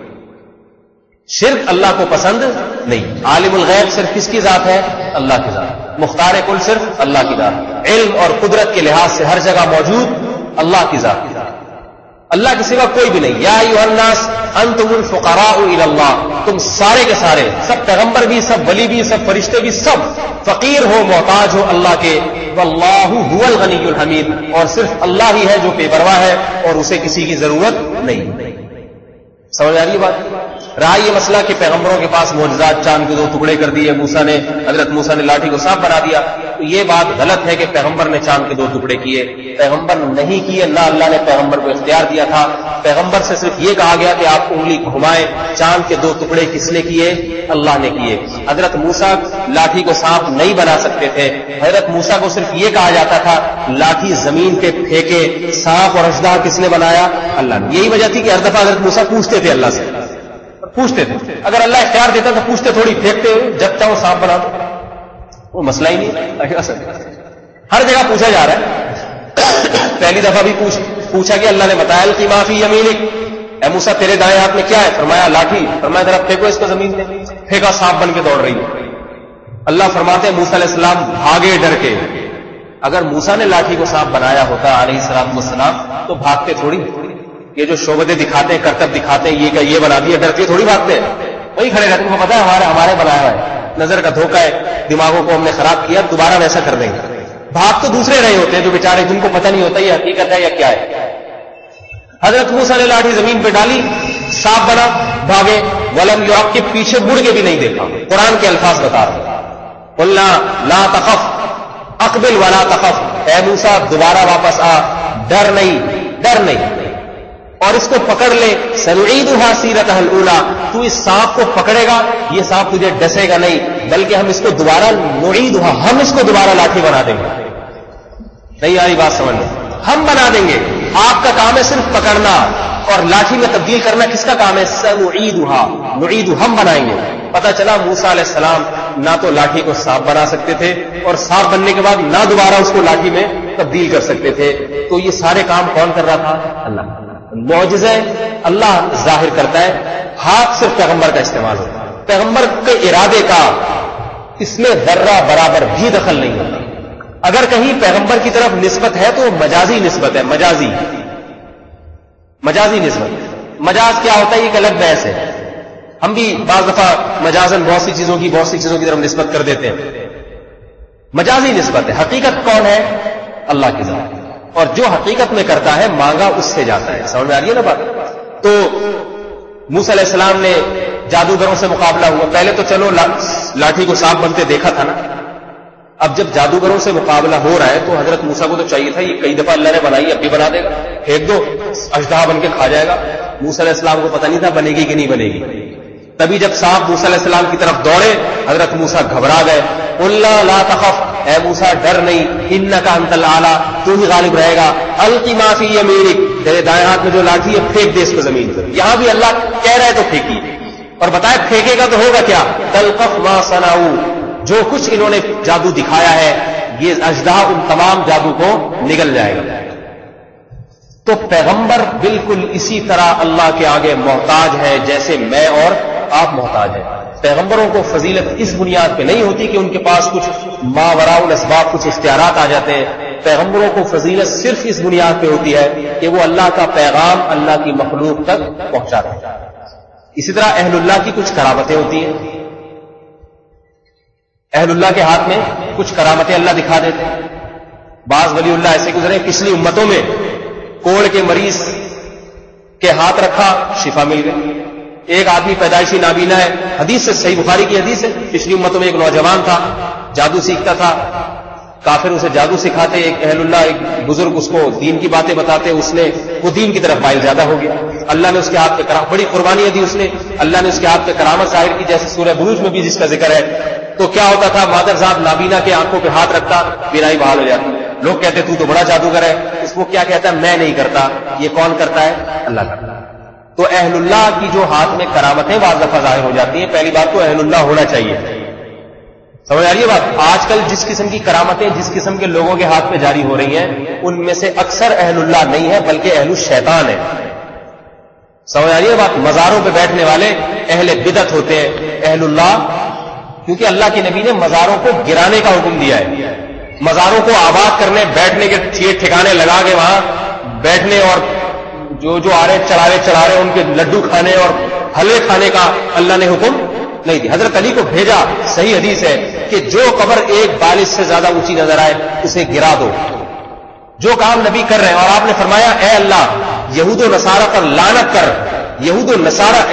شرک اللہ کو پسند نہیں. عالم الغیب صرف کس کی ذات ہے؟ اللہ کی ذات. مختار کل صرف اللہ کی ذات. علم اور قدرت کے لحاظ سے ہر جگہ موجود اللہ کی ذات. اللہ کے سوا کوئی بھی نہیں. یا ایھا الناس انتم الفقراء الی اللہ، تم سارے کے سارے، سب پیغمبر بھی، سب ولی بھی، سب فرشتے بھی، سب فقیر ہو، محتاج ہو اللہ کے. واللہ هو الغنی الحمید، اور صرف اللہ ہی ہے جو بے پرواہ ہے اور اسے کسی کی ضرورت نہیں. سمجھ آ رہی ہے بات؟ رہا یہ مسئلہ کہ پیغمبروں کے پاس معجزات، چاند کے 2 ٹکڑے کر دیے، حضرت موسیٰ نے لاٹھی کو صاف بنا دیا، تو یہ بات غلط ہے کہ پیغمبر نے چاند کے 2 ٹکڑے کیے. پیغمبر نہیں کیے، نہ اللہ نے پیغمبر کو اختیار دیا تھا. پیغمبر سے صرف یہ کہا گیا کہ آپ انگلی گھمائیں. چاند کے 2 ٹکڑے کس نے کیے؟ اللہ نے کیے. حضرت موسیٰ لاٹھی کو صاف نہیں بنا سکتے تھے. حضرت موسیٰ کو صرف یہ کہا جاتا تھا لاٹھی زمین پہ پھینکے. صاف اور اژدہا کس نے بنایا؟ اللہ نے. یہی وجہ تھی کہ ہر دفعہ حضرت موسیٰ پوچھتے تھے اللہ سے، پوچھتے تھے. اگر اللہ اختیار دیتا تو پوچھتے تھوڑی، پھینکتے جب چاہو صاف بنا دو، وہ مسئلہ ہی نہیں. ہر جگہ پوچھا جا رہا ہے. پہلی دفعہ بھی پوچھا کہ اللہ نے بتایا القی ما فی یمینک، اے موسیٰ تیرے دائیں ہاتھ میں کیا ہے؟ فرمایا لاٹھی. فرمایا ذرا پھینکو اس کو زمین میں. پھینکا، صاف بن کے دوڑ رہی ہے. اللہ فرماتے ہیں موسیٰ علیہ السلام بھاگے ڈر کے. اگر موسیٰ نے لاٹھی کو صاف بنایا ہوتا علیہ السلام تو بھاگتے تھوڑی. یہ جو شعبدیں دکھاتے ہیں، کرتب دکھاتے ہیں، یہ کہ یہ بنا دیا، ڈرتے تھوڑی بھاگتے ہیں. وہی کھڑے رہتے ہیں. پتا ہے ہمارے بنایا ہوا ہے، نظر کا دھوکہ ہے، دماغوں کو ہم نے خراب کیا، دوبارہ ویسا کر دیں گے. بھاگ تو دوسرے رہے ہوتے ہیں جو بیچارے، جن کو پتہ نہیں ہوتا یہ حقیقت ہے یا کیا ہے. حضرت موسیٰ نے لاٹھی زمین پہ ڈالی، صاف بنا، بھاگے. ولم یعقب، پیچھے مڑ کے بھی نہیں دیکھا. قرآن کے الفاظ بتا رہے ہیں. قلنا لا تخف اقبل ولا تخف، اے موسیٰ دوبارہ واپس آ، ڈر نہیں. اور اس کو پکڑ لے. سنعیدها سیرتها الاولى، تو اس سانپ کو پکڑے گا، یہ سانپ تجھے ڈسے گا نہیں، بلکہ ہم اس کو دوبارہ نعیدها، ہم اس کو دوبارہ لاٹھی بنا دیں گے. نہیں آئی بات سمجھ لو؟ ہم بنا دیں گے. آپ کا کام ہے صرف پکڑنا، اور لاٹھی میں تبدیل کرنا کس کا کام ہے؟ سنعیدها، ہم بنائیں گے. پتہ چلا موسیٰ علیہ السلام نہ تو لاٹھی کو صاف بنا سکتے تھے، اور صاف بننے کے بعد نہ دوبارہ اس کو لاٹھی میں تبدیل کر سکتے تھے. تو یہ سارے کام کون کر رہا تھا؟ اللہ. معجزہ اللہ ظاہر کرتا ہے، ہاتھ صرف پیغمبر کا استعمال ہوتا ہے. پیغمبر کے ارادے کا اس میں ذرہ برابر بھی دخل نہیں ہوتا. اگر کہیں پیغمبر کی طرف نسبت ہے تو مجازی نسبت ہے. مجازی نسبت. مجاز کیا ہوتا ہے؟ یہ ایک الگ بحث ہے. ہم بھی بعض دفعہ مجازن بہت سی چیزوں کی طرف نسبت کر دیتے ہیں. مجازی نسبت ہے. حقیقت کون ہے؟ اللہ کی ذات. اور جو حقیقت میں کرتا ہے مانگا اس سے جاتا ہے. سمجھ میں آ رہی ہے نا بات؟ تو موسیٰ علیہ السلام نے جادوگروں سے مقابلہ ہوا. پہلے تو چلو لاٹھی کو صاف بنتے دیکھا تھا نا. اب جب جادوگروں سے مقابلہ ہو رہا ہے تو حضرت موسیٰ کو تو چاہیے تھا، یہ کئی دفعہ اللہ نے بنائی، اب بھی بنا دے گا، پھینک دو، اژدہا بن کے کھا جائے گا. موسیٰ علیہ السلام کو پتہ نہیں تھا بنے گی کہ نہیں بنے گی. تبھی جب سانپ موسیٰ علیہ السلام کی طرف دوڑے، حضرت موسیٰ گھبرا گئے. قلنا لا تخف، اے موسیٰ ڈر نہیں، انک انت الاعلی، تو ہی غالب رہے گا. القی ما فی یمینک، تیرے دائیں ہاتھ میں جو لاٹھی ہے پھینک دے اس کو زمین پر. یہاں بھی اللہ کہہ رہا ہے تو پھینکی، اور بتائے پھینکے گا تو ہوگا کیا؟ تلقف ما صنعوا، جو کچھ انہوں نے جادو دکھایا ہے یہ اژدہا ان تمام جادو کو نگل جائے گا. تو پیغمبر بالکل اسی طرح اللہ کے آگے محتاج ہے جیسے میں اور آپ محتاج ہیں. پیغمبروں کو فضیلت اس بنیاد پہ نہیں ہوتی کہ ان کے پاس کچھ ماوراء الاسباب کچھ اختیارات آ جاتے ہیں. پیغمبروں کو فضیلت صرف اس بنیاد پہ ہوتی ہے کہ وہ اللہ کا پیغام اللہ کی مخلوق تک پہنچاتے ہیں. اسی طرح اہل اللہ کی کچھ کرامتیں ہوتی ہیں. اہل اللہ کے ہاتھ میں کچھ کرامتیں اللہ دکھا دیتے ہیں. بعض ولی اللہ ایسے گزرے پچھلی امتوں میں، کوڑ کے مریض کے ہاتھ رکھا، شفا مل گئی. ایک آدمی پیدائشی نابینا ہے، حدیث سے صحیح بخاری کی حدیث ہے، پچھلی امتوں میں ایک نوجوان تھا، جادو سیکھتا تھا، کافر اسے جادو سکھاتے، ایک اہل اللہ ایک بزرگ اس کو دین کی باتیں بتاتے، اس نے وہ دین کی طرف مائل زیادہ ہو گیا. اللہ نے اس کے ہاتھ پہ بڑی قربانیاں دی اس نے, اللہ نے اس کے ہاتھ پہ کرامت ظاہر کی, جیسے سورہ بروج میں بھی جس کا ذکر ہے. تو کیا ہوتا تھا, مادر ذات نابینا کے آنکھوں پہ ہاتھ رکھتا, بینائی بحال ہو جاتی. لوگ کہتے تو بڑا جادوگر ہے, اس کو کیا کہتا ہے, میں نہیں کرتا. یہ کون کرتا ہے, اللہ کرتا ہے. تو اہل اللہ کی جو ہاتھ میں کرامتیں بعض دفعہ ظاہر ہو جاتی ہیں, پہلی بات تو اہل اللہ ہونا چاہیے. سمجھ آ رہی ہے بات. آج کل جس قسم کی کرامتیں جس قسم کے لوگوں کے ہاتھ میں جاری ہو رہی ہیں, ان میں سے اکثر اہل اللہ نہیں ہے بلکہ اہل الشیطان ہے. سمجھ آ رہی ہے بات. مزاروں پہ بیٹھنے والے اہل بدعت ہوتے ہیں. اہل اللہ, کیونکہ اللہ کے نبی نے مزاروں کو گرانے کا حکم دیا ہے. مزاروں کو آباد کرنے, بیٹھنے کے ٹھکانے لگا کے وہاں بیٹھنے, اور جو آ رہے چڑھا رہے ان کے لڈو کھانے اور حلوے کھانے کا اللہ نے حکم نہیں دی. حضرت علی کو بھیجا, صحیح حدیث ہے کہ جو قبر ایک بالش سے زیادہ اونچی نظر آئے اسے گرا دو. جو کام نبی کر رہے ہیں, اور آپ نے فرمایا اے اللہ یہود و نصارہ پر لعنت کر, یہود و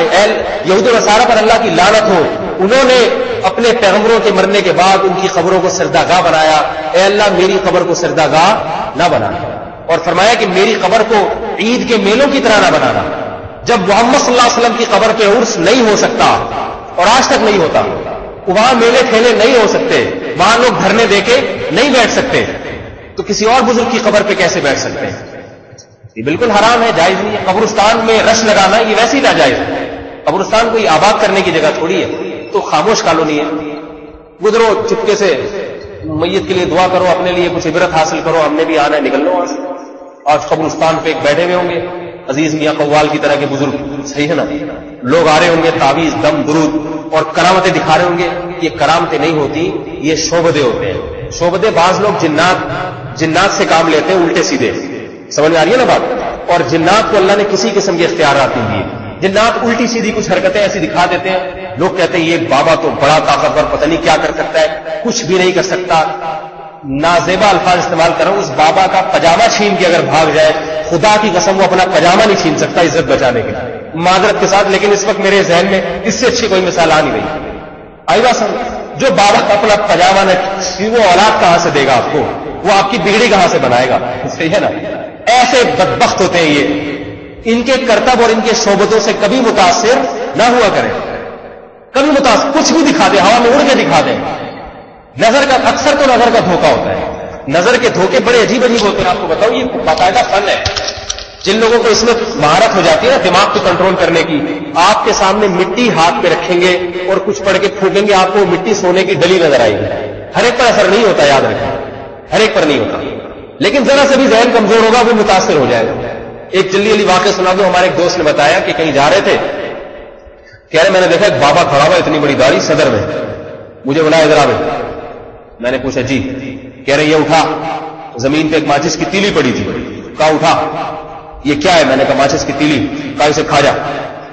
نصارہ پر اللہ کی لعنت ہو. انہوں نے اپنے پیغمبروں کے مرنے کے بعد ان کی قبروں کو سجدہ برآیا. اے اللہ میری قبر کو سجدہ گاہ نہ بنانا. اور فرمایا کہ میری قبر کو عید کے میلوں کی طرح نہ بنانا. جب محمد صلی اللہ علیہ وسلم کی قبر پہ عرس نہیں ہو سکتا, اور آج تک نہیں ہوتا, وہاں میلے ٹھیلے نہیں ہو سکتے, وہاں لوگ دھرنے دے کے نہیں بیٹھ سکتے, تو کسی اور بزرگ کی قبر پہ کیسے بیٹھ سکتے ہیں؟ یہ بالکل حرام ہے, جائز نہیں ہے. قبرستان میں رش لگانا یہ ویسے ہی ناجائز ہے. قبرستان کوئی آباد کرنے کی جگہ تھوڑی ہے, تو خاموش کالونی ہے. گزرو چپکے سے, میت کے لیے دعا کرو, اپنے لیے کچھ عبرت حاصل کرو, ہم نے بھی آنا ہے, نکل لو وہاں سے. آج قبرستان پہ ایک بیٹھے ہوئے ہوں گے عزیز میاں قوال کی طرح کے بزرگ, صحیح ہے نا, لوگ آ رہے ہوں گے تعویذ دم درود اور کرامتیں دکھا رہے ہوں گے. یہ کرامتیں نہیں ہوتی, یہ شعبدے ہوتے ہیں. شعبدے بعض لوگ جنات سے کام لیتے ہیں الٹے سیدھے. سمجھ میں آ رہی ہے نا بات. اور جنات کو اللہ نے کسی قسم کے اختیارات نہیں دیے. جنات الٹی سیدھی کچھ حرکتیں ایسی دکھا دیتے ہیں, لوگ کہتے ہیں یہ بابا تو بڑا طاقتور, پتہ نہیں کیا کر سکتا ہے, کچھ بھی نہیں کر سکتا. نازیبا الفاظ استعمال کر رہا ہوں, اس بابا کا پجامہ چھین کے اگر بھاگ جائے, خدا کی قسم وہ اپنا پجامہ نہیں چھین سکتا عزت بچانے کے لیے, معذرت کے ساتھ. لیکن اس وقت میرے ذہن میں اس سے اچھی کوئی مثال آ نہیں رہی. آئی بات سمجھ. جو بابا کا اپنا پجامہ نہ, وہ اولاد کہاں سے دے گا آپ کو, وہ آپ کی بگڑی کہاں سے بنائے گا, صحیح ہے نا. ایسے بدبخت ہوتے ہیں یہ, ان کے کرتب اور ان کے شعبتوں سے کبھی متاثر نہ ہوا کریں. کبھی متاثر, کچھ بھی دکھا دیں, ہوا میں اڑ کے دکھا دیں. نظر کا, اکثر تو نظر کا دھوکہ ہوتا ہے. نظر کے دھوکے بڑے عجیب ہوتے ہیں. آپ کو بتاؤ, یہ باقاعدہ فن ہے. جن لوگوں کو اس میں مہارت ہو جاتی ہے نا دماغ کو کنٹرول کرنے کی, آپ کے سامنے مٹی ہاتھ پہ رکھیں گے اور کچھ پڑھ کے پھونکیں گے, آپ کو مٹی سونے کی ڈلی نظر آئے گی. ہر ایک پر اثر نہیں ہوتا, یاد رکھیں, ہر ایک پر نہیں ہوتا. لیکن ذرا سے بھی ذہن کمزور ہوگا وہ متاثر ہو جائے گا. ایک جلدی علی واقعہ سنا دو. ہمارے ایک دوست نے بتایا کہ کہیں جا رہے تھے, کہہ رہے میں نے دیکھا ایک بابا کھڑا ہوا, اتنی بڑی داڑھی, صدر میں. مجھے بلایا ادھر آوے. میں نے پوچھا جی. کہہ رہے یہ اٹھا, زمین پہ ایک ماچس کی تیلی پڑی تھی. کہا اٹھا. یہ کیا ہے؟ میں نے کہا ماچس کی تیلی. کہا اسے کھا جا.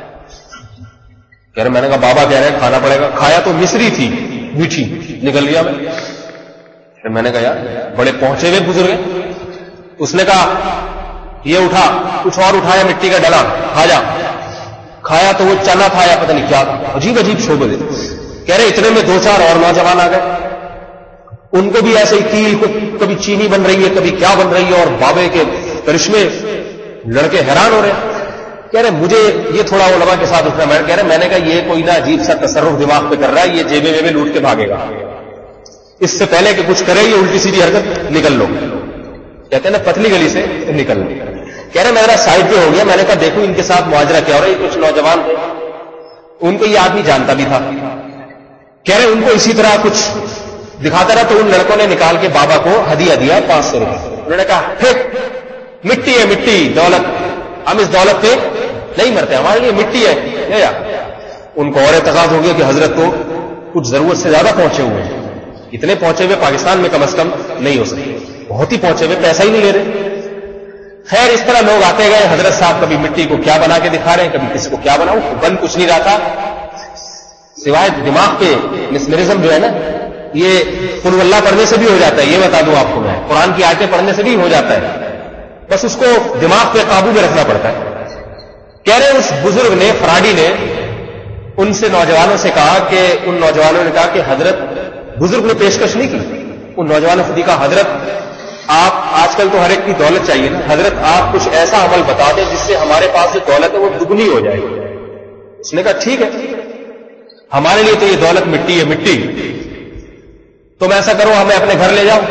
کہہ رہے میں نے کہا بابا کہہ رہے ہیں کھانا پڑے گا. کھایا تو مصری تھی, میٹھی, نکل گیا. میں نے کہا یار بڑے پہنچے ہوئے بزرگ ہیں. اس نے کہا یہ اٹھا, کچھ اور اٹھایا, مٹی کا ڈلا, کھا جا. کھایا تو وہ چنا تھا یا پتہ نہیں کیا, عجیب عجیب شعبے. کہہ رہے اتنے میں 2-4 اور نوجوان آ گئے. ان کو بھی ایسے ہی تیل کو کبھی چینی بن رہی ہے, کبھی کیا بن رہی ہے, اور بابے کے کرشمے. لڑکے حیران ہو رہے ہیں. کہہ رہے مجھے یہ تھوڑا علماء کے ساتھ اٹھنا. کہہ رہے میں نے کہا یہ کوئی نہ عجیب سا تصرف دماغ پہ کر رہا ہے, یہ جیبے ویبے لوٹ کے بھاگے گا. اس سے پہلے کہ کچھ کرے یہ الٹی سیدھی حرکت, نکل لو. کہتے ہیں نا پتلی گلی سے نکل لو. کہہ رہے میرا سائڈ پہ ہو گیا. میں نے کہا دیکھو ان کے ساتھ معاجرہ کیا ہو رہا ہے. کچھ نوجوان تھے, ان کو یہ آدمی جانتا بھی تھا. کہہ رہے ان کو اسی طرح کچھ دکھاتا رہا, تو ان لڑکوں نے نکال کے بابا کو ہدیہ دیا 500 روپئے. انہوں نے کہا پھر مٹی ہے, مٹی دولت, ہم اس دولت پہ نہیں مرتے, ہمارے لیے مٹی ہے. ان کو اور اعتقاد ہو گیا کہ حضرت کو کچھ ضرورت سے زیادہ پہنچے ہوئے ہیں. اتنے پہنچے ہوئے پاکستان میں کم از کم نہیں ہو سکتے, بہت ہی پہنچے ہوئے, پیسہ ہی نہیں لے رہے. خیر اس طرح لوگ آتے گئے. حضرت صاحب کبھی مٹی کو کیا بنا کے دکھا رہے ہیں, کبھی کسی کو کیا بناؤں, بن کچھ نہیں رہا تھا سوائے دماغ پہ مسمرزم جو ہے نا, یہ قل اللہ پڑھنے سے بھی ہو جاتا ہے. یہ بتا دوں آپ کو میں, قرآن کی آیتیں پڑھنے سے بھی ہو جاتا ہے, بس اس کو دماغ پہ قابو میں رکھنا پڑتا ہے. کہہ رہے اس بزرگ نے, فراڈی نے, ان سے نوجوانوں سے کہا کہ ان نوجوانوں نے کہا کہ حضرت, بزرگ نے پیشکش نہیں کی, ان نوجوانوں نے کہا حضرت آپ آج کل تو ہر ایک کی دولت چاہیے نا، حضرت آپ کچھ ایسا عمل بتا دیں جس سے ہمارے پاس جو دولت ہے وہ دگنی ہو جائے گی۔ اس نے کہا ٹھیک ہے، ہمارے لیے تو یہ دولت مٹی ہے، مٹی، تم ایسا کرو ہمیں اپنے گھر لے جاؤ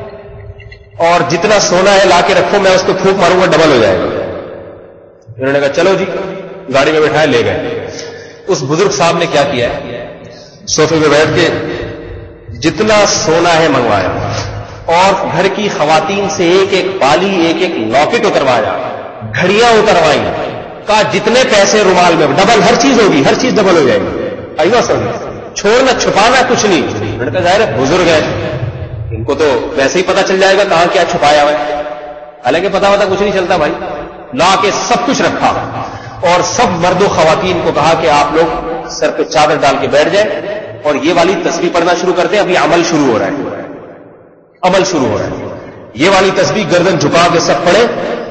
اور جتنا سونا ہے لا کے رکھو، میں اس کو پھونک ماروں گا ڈبل ہو جائے گا۔ انہوں نے کہا چلو جی، گاڑی میں بٹھائے لے گئے۔ اس بزرگ صاحب نے کیا کیا ہے، صوفے پہ بیٹھ کے جتنا سونا ہے منگوایا اور گھر کی خواتین سے ایک ایک بالی، ایک ایک لاکٹ اتروایا، گھڑیاں اتروائیں، کہا جتنے پیسے رومال میں ڈبل، ہر چیز ہوگی، ہر چیز ڈبل ہو جائے گی۔ ایسا سمجھ، چھوڑنا چھپانا کچھ نہیں۔ انہوں نے کہا ظاہر ہے بزرگ ہے، ان کو تو ویسے ہی پتا چل جائے گا کہاں کیا چھپایا ہوا ہے۔ حالانکہ پتا کچھ نہیں چلتا بھائی، لا کے سب کچھ رکھا اور سب مرد و خواتین کو کہا کہ آپ لوگ سر پہ چادر ڈال کے بیٹھ جائیں اور یہ والی تسبیح پڑھنا شروع کرتے ہیں، ابھی عمل شروع ہو رہا ہے، عمل شروع ہو رہا ہے۔ یہ والی تسبیح گردن جھکا کے سب پڑھے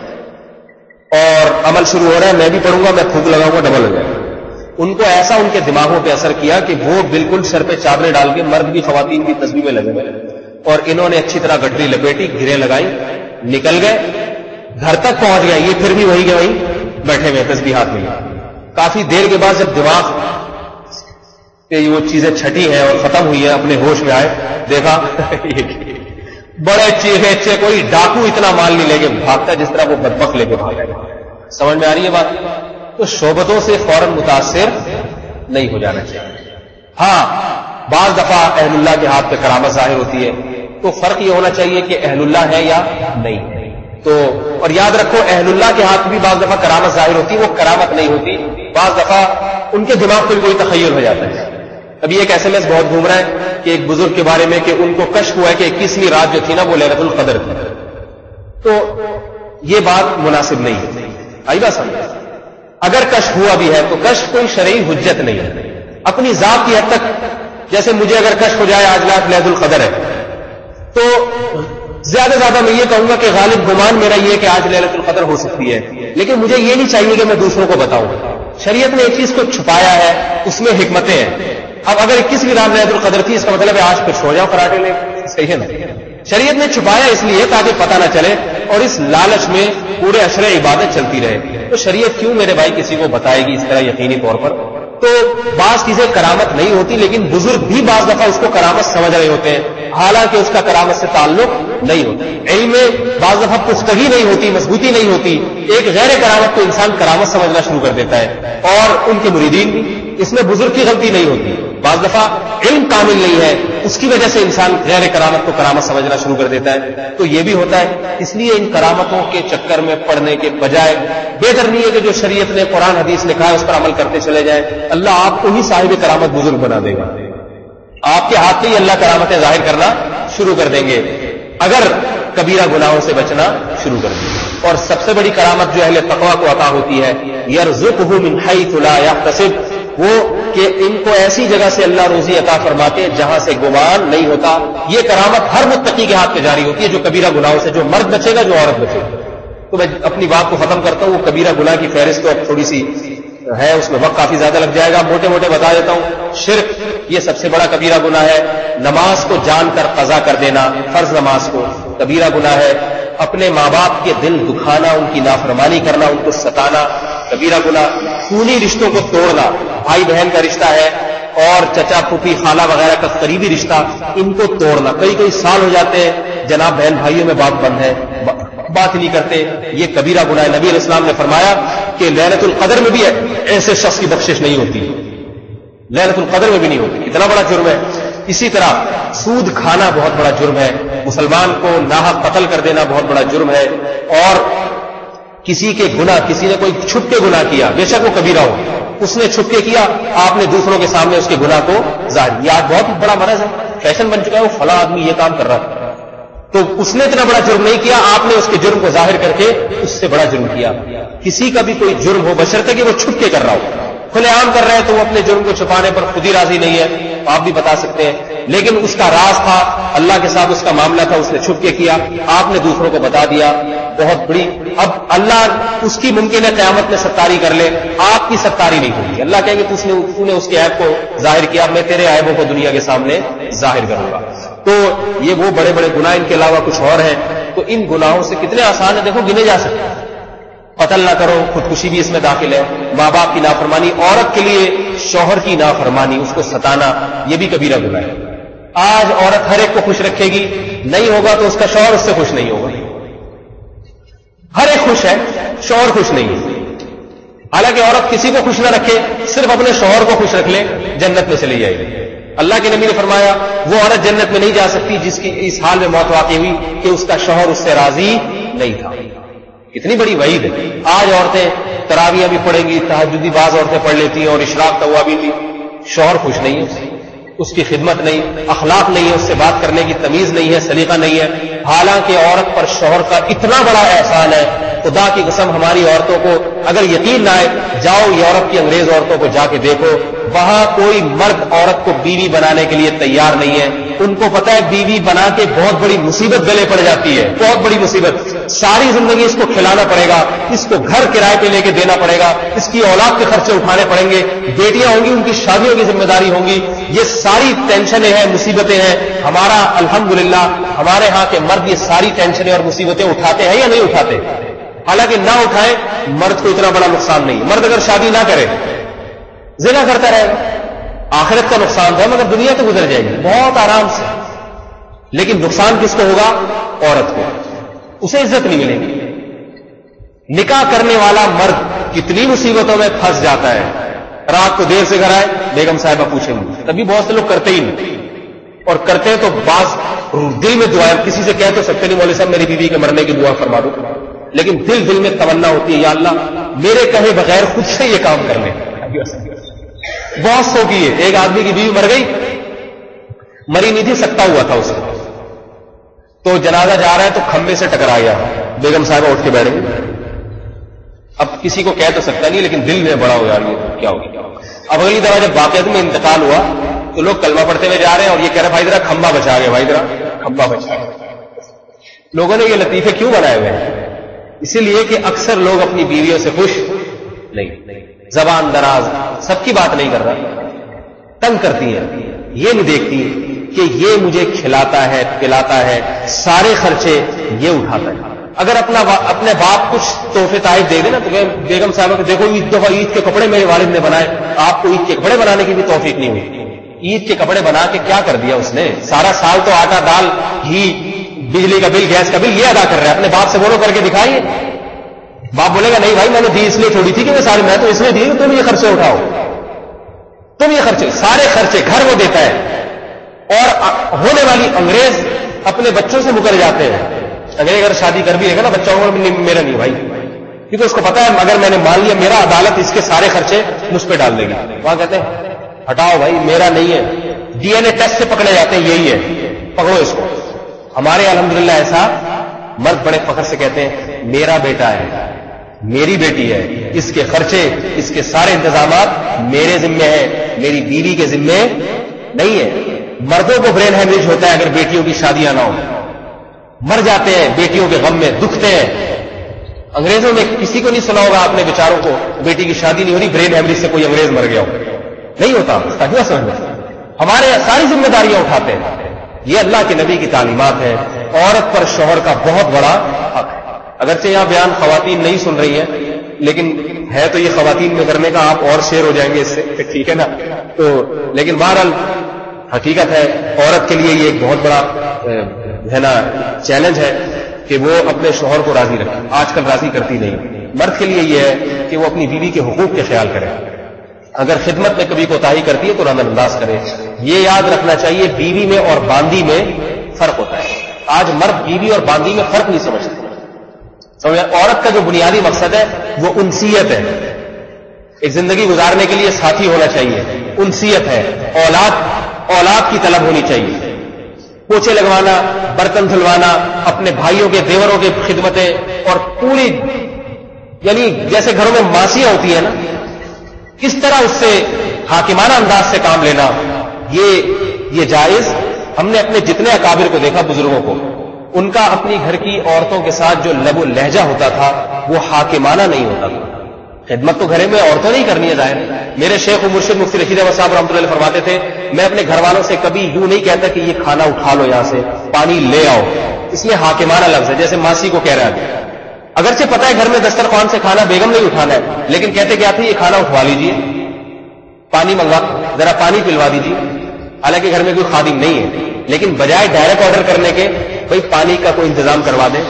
اور عمل شروع ہو رہا ہے، میں بھی پڑھوں گا، میں پھونک لگاؤں گا، ڈبل ہو جائے گا۔ ان کو ایسا ان کے دماغوں پہ اثر کیا کہ وہ بالکل سر پہ چادریں ڈال کے مرد کی خواتین کی تسبیح میں لگے گئے اور انہوں نے اچھی طرح گٹری لپیٹی، گھریں لگائی، نکل گئے، گھر تک پہنچ گئے، یہ پھر بھی وہی کے وہی بیٹھے ہوئے تسبیح ہاتھ میں۔ کافی دیر کے بعد جب دماغ پہ وہ چیزیں چھٹی ہیں اور ختم ہوئی ہیں، اپنے ہوش میں آئے، دیکھا بڑے چیخے چے، کوئی ڈاکو اتنا مال نہیں لے کے بھاگتا جس طرح وہ بدبخت لے کے بھاگا۔ سمجھ میں آ رہی ہے بات؟ تو شعبتوں سے فوراً متاثر نہیں ہو جانا چاہیے۔ ہاں بعض دفعہ اہل اللہ کے ہاتھ پہ کرامت ظاہر ہوتی ہے، تو فرق یہ ہونا چاہیے کہ اہل اللہ ہے یا نہیں ہے۔ تو اور یاد رکھو اہل اللہ کے ہاتھ بھی بعض دفعہ کرامت ظاہر ہوتی ہے، وہ کرامت نہیں ہوتی، بعض دفعہ ان کے دماغ پہ بھی کوئی تخیل ہو جاتا ہے۔ ابھی ایک ایس ایم ایس بہت گھوم رہا ہے کہ ایک بزرگ کے بارے میں کہ ان کو کشف ہوا ہے کہ 21ویں رات جو تھی نا وہ لیلۃ القدر تھی، تو یہ بات مناسب نہیں ہے۔ آئی بات سمجھ؟ اگر کشف ہوا بھی ہے تو کشف کوئی شرعی حجت نہیں ہے، اپنی ذات کی حد تک۔ جیسے مجھے اگر کشف ہو جائے آج رات لیلۃ القدر ہے، تو زیادہ زیادہ میں یہ کہوں گا کہ غالب گمان میرا یہ کہ آج لیلۃ القدر ہو سکتی ہے، لیکن مجھے یہ نہیں چاہیے کہ میں دوسروں کو بتاؤں۔ شریعت نے ایک چیز کو چھپایا ہے، اس میں حکمتیں ہیں۔ اب اگر 21ویں رات لیلۃ القدر تھی، اس کا مطلب ہے آج پھر سو جاؤ کراٹے لے، صحیح ہے نا؟ شریعت نے چھپایا اس لیے تاکہ پتہ نہ چلے اور اس لالچ میں پورے اشرے عبادت چلتی رہے۔ تو شریعت کیوں میرے بھائی کسی کو بتائے گی اس طرح یقینی طور پر؟ تو بعض چیزیں کرامت نہیں ہوتی، لیکن بزرگ بھی بعض دفعہ اس کو کرامت سمجھ رہے ہوتے ہیں، حالانکہ اس کا کرامت سے تعلق نہیں ہوتا۔ علم میں بعض دفعہ پختگی نہیں ہوتی، مضبوطی نہیں ہوتی، ایک غیر کرامت کو انسان کرامت سمجھنا شروع کر دیتا ہے، اور ان کے مریدین بھی۔ اس میں بزرگ کی غلطی نہیں ہوتی، بعض دفعہ علم کامل نہیں ہے، اس کی وجہ سے انسان غیر کرامت کو کرامت سمجھنا شروع کر دیتا ہے، تو یہ بھی ہوتا ہے۔ اس لیے ان کرامتوں کے چکر میں پڑنے کے بجائے بہتر نہیں ہے کہ جو شریعت نے قرآن حدیث لکھا ہے اس پر عمل کرتے چلے جائیں۔ اللہ آپ کو ہی صاحب کرامت بزرگ بنا دے گا، آپ کے ہاتھ میں ہی اللہ کرامتیں ظاہر کرنا شروع کر دیں گے اگر کبیرہ گناہوں سے بچنا شروع کر دیں۔ اور سب سے بڑی کرامت جو اہل تقویٰ کو عطا ہوتی ہے، یرزقہ من حیث لا یحتسب، وہ کہ ان کو ایسی جگہ سے اللہ روزی عطا فرماتے جہاں سے گمان نہیں ہوتا۔ یہ کرامت ہر متقی کے ہاتھ پہ جاری ہوتی ہے جو کبیرہ گناہوں سے، جو مرد بچے گا، جو عورت بچے گا۔ تو میں اپنی بات کو ختم کرتا ہوں، وہ کبیرہ گناہ کی فہرست تو اب تھوڑی سی ہے، اس میں وقت کافی زیادہ لگ جائے گا، موٹے موٹے بتا دیتا ہوں۔ شرک یہ سب سے بڑا کبیرہ گناہ ہے، نماز کو جان کر قضا کر دینا، فرض نماز کو، کبیرہ گناہ ہے۔ اپنے ماں باپ کے دل دکھانا، ان کی نافرمانی کرنا، ان کو ستانا، کبیرہ گناہ۔ خونی رشتوں کو توڑنا، بھائی بہن کا رشتہ ہے اور چچا پھوپھی خالہ وغیرہ کا قریبی رشتہ، ان کو توڑنا۔ کئی سال ہو جاتے ہیں جناب بہن بھائیوں میں بات بند ہے، بات نہیں کرتے، یہ کبیرہ گناہ ہے۔ نبی علیہ السلام نے فرمایا کہ لیلۃ القدر میں بھی ایسے شخص کی بخشش نہیں ہوتی، لیلۃ القدر میں بھی نہیں ہوتی، اتنا بڑا جرم ہے۔ اسی طرح سود کھانا بہت بڑا جرم ہے، مسلمان کو ناحق قتل کر دینا بہت بڑا جرم ہے، اور کسی کے گناہ، کسی نے کوئی چھپ کے گناہ کیا، بے شک وہ کبیرہ ہو، اس نے چھپ کے کیا، آپ نے دوسروں کے سامنے اس کے گناہ کو ظاہر، یہ آج بہت بڑا مرض ہے، فیشن بن چکا ہے، وہ فلاں آدمی یہ کام کر رہا تھا، تو اس نے اتنا بڑا جرم نہیں کیا، آپ نے اس کے جرم کو ظاہر کر کے اس سے بڑا جرم کیا۔ کسی کا بھی کوئی جرم ہو، بشرطے کہ وہ چھپ کے کر رہا ہو، کھلے عام کر رہے ہیں تو وہ اپنے جرم کو چھپانے پر خود ہی راضی نہیں ہے، آپ بھی بتا سکتے ہیں، لیکن اس کا راز تھا، اللہ کے ساتھ اس کا معاملہ تھا، اس نے چھپ کے کیا، آپ نے دوسروں کو بتا دیا، بہت بڑی۔ اب اللہ اس کی ممکن ہے قیامت میں ستاری کر لے، آپ کی ستاری نہیں ہوگی، اللہ کہیں گے تو نے اس کے عیب کو ظاہر کیا، میں تیرے عیبوں کو دنیا کے سامنے ظاہر کروں گا۔ تو یہ وہ بڑے بڑے گناہ، ان کے علاوہ کچھ اور ہیں۔ تو ان گناہوں سے کتنے آسان ہیں دیکھو، گنے جا سکتے ہیں. قتل نہ کرو، خودکشی بھی اس میں داخل ہے، ماں باپ کی نافرمانی، عورت کے لیے شوہر کی نافرمانی، اس کو ستانا، یہ بھی کبیرہ گناہ ہے. آج عورت ہر ایک کو خوش رکھے گی، نہیں ہوگا تو اس کا شوہر اس سے خوش نہیں ہوگا. ہر ایک خوش ہے، شوہر خوش نہیں ہے. حالانکہ عورت کسی کو خوش نہ رکھے، صرف اپنے شوہر کو خوش رکھ لے، جنت میں چلی جائے گی. اللہ کے نبی نے فرمایا وہ عورت جنت میں نہیں جا سکتی جس کی اس حال میں موت واقع ہوئی کہ اس کا شوہر اس سے راضی نہیں تھا. کتنی بڑی وعید ہے. آج عورتیں تراویح بھی پڑھیں گی، تہجدی بعض عورتیں پڑھ لیتی ہیں اور اشراق توا بھی تھی، شوہر خوش نہیں ہے، اس کی خدمت نہیں، اخلاق نہیں ہے، اس سے بات کرنے کی تمیز نہیں ہے، سلیقہ نہیں ہے. حالانکہ عورت پر شوہر کا اتنا بڑا احسان ہے، خدا کی قسم ہماری عورتوں کو اگر یقین نہ آئے، جاؤ یورپ کی انگریز عورتوں کو جا کے دیکھو، وہاں کوئی مرد عورت کو بیوی بنانے کے لیے تیار نہیں ہے. ان کو پتا ہے بیوی بنا کے بہت بڑی مصیبت گلے پڑ جاتی ہے، بہت بڑی مصیبت. ساری زندگی اس کو کھلانا پڑے گا، اس کو گھر کرائے پہ لے کے دینا پڑے گا، اس کی اولاد کے خرچے اٹھانے پڑیں گے، بیٹیاں ہوں گی ان کی شادیوں کی ذمہ داری ہوں گی. یہ ساری ٹینشنیں ہیں، مصیبتیں ہیں. ہمارا الحمدللہ ہمارے ہاں کے مرد یہ ساری ٹینشنیں اور مصیبتیں اٹھاتے ہیں یا نہیں اٹھاتے؟ حالانکہ نہ اٹھائے مرد کو اتنا بڑا نقصان نہیں. مرد اگر شادی نہ کرے زنا کرتا رہے گا، آخرت کا نقصان ہے، مگر دنیا تو گزر جائے گی بہت آرام سے. لیکن نقصان کس کو ہوگا؟ عورت کو. اسے عزت نہیں ملے گی. نکاح کرنے والا مرد کتنی مصیبتوں میں پھنس جاتا ہے. رات کو دیر سے گھر آئے، بیگم صاحبہ پوچھیں گے، تبھی بہت سے لوگ کرتے ہی نہیں، اور کرتے ہیں تو بعض دل میں دعائیں کسی سے کہہ تو سکتے نہیں مولوی صاحب میری بیوی کے مرنے کی دعا فرما دو، لیکن دل میں تمنا ہوتی ہے یا اللہ میرے کہے بغیر خود سے یہ کام کر لیں. بہت سو کی ہے. ایک آدمی کی بیوی مر گئی، مری نہیں تھی، سکتا ہوا تھا اس کو، تو جنازہ جا رہا ہے تو کھمبے سے ٹکرا گیا. بیگم صاحبہ اٹھ کے بیٹھ گئی. اب کسی کو کہہ تو سکتا نہیں، لیکن دل میں بڑا ہو یار یہ کیا ہوگا. اب اگلی دفعہ جب واقعات میں انتقال ہوا تو لوگ کلمہ پڑھتے ہوئے جا رہے ہیں اور یہ کہہ رہے بھائی ذرا کھمبا بچا گیا، بھائی ذرا کھمبا بچا گیا. لوگوں نے یہ لطیفے کیوں بنائے ہوئے ہیں؟ اسی لیے کہ اکثر لوگ اپنی بیویوں سے خوش نہیں، زبان دراز، سب کی بات نہیں کر رہا، تنگ کرتی ہیں. یہ نہیں دیکھتی کہ یہ مجھے کھلاتا ہے پلاتا ہے، سارے خرچے یہ اٹھاتا ہے. اگر اپنے باپ کچھ تحفے تائف دے دے نا تو بیگم صاحبہ کو دیکھو عید کے کپڑے میرے والد نے بنائے، آپ کو عید کے کپڑے بنانے کی بھی توفیق نہیں ہوئی. عید کے کپڑے بنا کے کیا کر دیا اس نے؟ سارا سال تو آٹا دال گھی بجلی کا بل گیس کا بل یہ ادا کر رہا ہے. اپنے باپ سے بولو کر کے دکھائیے. باپ بولے گا نہیں بھائی میں نے دی اس لیے چھوڑی تھی کہ میں تو اس لیے دی تم یہ خرچے اٹھاؤ، تم یہ خرچے، سارے خرچے گھر وہ دیتا ہے. اور ہونے والی انگریز اپنے بچوں سے مکر جاتے ہیں. انگریز اگر شادی کر بھی رہے گا نا بچہ ہوگا میرا نہیں بھائی، کیونکہ اس کو پتا ہے اگر میں نے مان لیا میرا عدالت اس کے سارے خرچے مجھ پہ ڈال دے گی. وہاں کہتے ہیں ہٹاؤ بھائی میرا نہیں ہے. ڈی این اے ٹیسٹ سے پکڑے جاتے ہیں یہی ہے، پکڑو اس کو. ہمارے الحمدللہ ایسا مرد بڑے فخر سے کہتے ہیں میرا بیٹا ہے، میری بیٹی ہے، اس کے خرچے اس کے سارے انتظامات میرے ذمے ہیں، میری بیوی کے ذمے نہیں ہے. مردوں کو برین ہیمریج ہوتا ہے اگر بیٹیوں کی شادیاں نہ ہو، مر جاتے ہیں بیٹیوں کے غم میں، دکھتے ہیں. انگریزوں میں کسی کو نہیں سنا ہوگا آپ نے بیچاروں کو بیٹی کی شادی نہیں ہو رہی برین ہیمریج سے کوئی انگریز مر گیا ہو، نہیں ہوتا. کیا سمجھ ہمارے ساری ذمہ داریاں اٹھاتے ہیں. یہ اللہ کے نبی کی تعلیمات ہے. عورت پر شوہر کا بہت بڑا حق ہے. اگرچہ یہاں بیان خواتین نہیں سن رہی ہیں لیکن ہے تو یہ خواتین میں کرنے کا، آپ اور شیر ہو جائیں گے اس سے، ٹھیک ہے نا. تو لیکن بہرحال حقیقت ہے عورت کے لیے یہ ایک بہت بڑا ہے نا چیلنج ہے کہ وہ اپنے شوہر کو راضی رکھے. آج کل راضی کرتی نہیں. مرد کے لیے یہ ہے کہ وہ اپنی بیوی کے حقوق کے خیال کرے. اگر خدمت میں کبھی کوتاہی کرتی ہے تو رحم انداز کرے. یہ یاد رکھنا چاہیے بیوی میں اور باندی میں فرق ہوتا ہے. آج مرد بیوی اور باندی میں فرق نہیں سمجھتے. عورت کا جو بنیادی مقصد ہے وہ انسیت ہے. ایک زندگی گزارنے کے لیے ساتھی ہونا چاہیے، انسیت ہے. اولاد کی طلب ہونی چاہیے. پوچھے لگوانا، برتن دھلوانا، اپنے بھائیوں کے دیوروں کی خدمتیں، اور پوری یعنی جیسے گھروں میں ماسیاں ہوتی ہیں نا کس طرح اس سے حاکمانہ انداز سے کام لینا، یہ جائز. ہم نے اپنے جتنے اکابر کو دیکھا بزرگوں کو، ان کا اپنی گھر کی عورتوں کے ساتھ جو لب و لہجہ ہوتا تھا وہ حاکمانہ نہیں ہوتا تھا. خدمت تو گھر میں عورتوں نہیں کرنی ہے ظاہر. میرے شیخ و مرشد مفتی رشید احمد صاحب رحمۃ اللہ فرماتے تھے میں اپنے گھر والوں سے کبھی یوں نہیں کہتا کہ یہ کھانا اٹھا لو یہاں سے، پانی لے آؤ. اس میں حاکمانہ لفظ ہے، جیسے ماسی کو کہہ رہا ہے اگرچہ پتہ ہے گھر میں دسترخوان سے کھانا بیگم نہیں اٹھانا ہے، لیکن کہتے کیا تھے، یہ کھانا اٹھوا لیجیے، پانی منگوا، ذرا پانی پلوا دیجیے، حالانکہ گھر میں کوئی خادم نہیں ہے، لیکن بجائے ڈائریکٹ آرڈر کرنے کے بھئی پانی کا کوئی انتظام کروا دیں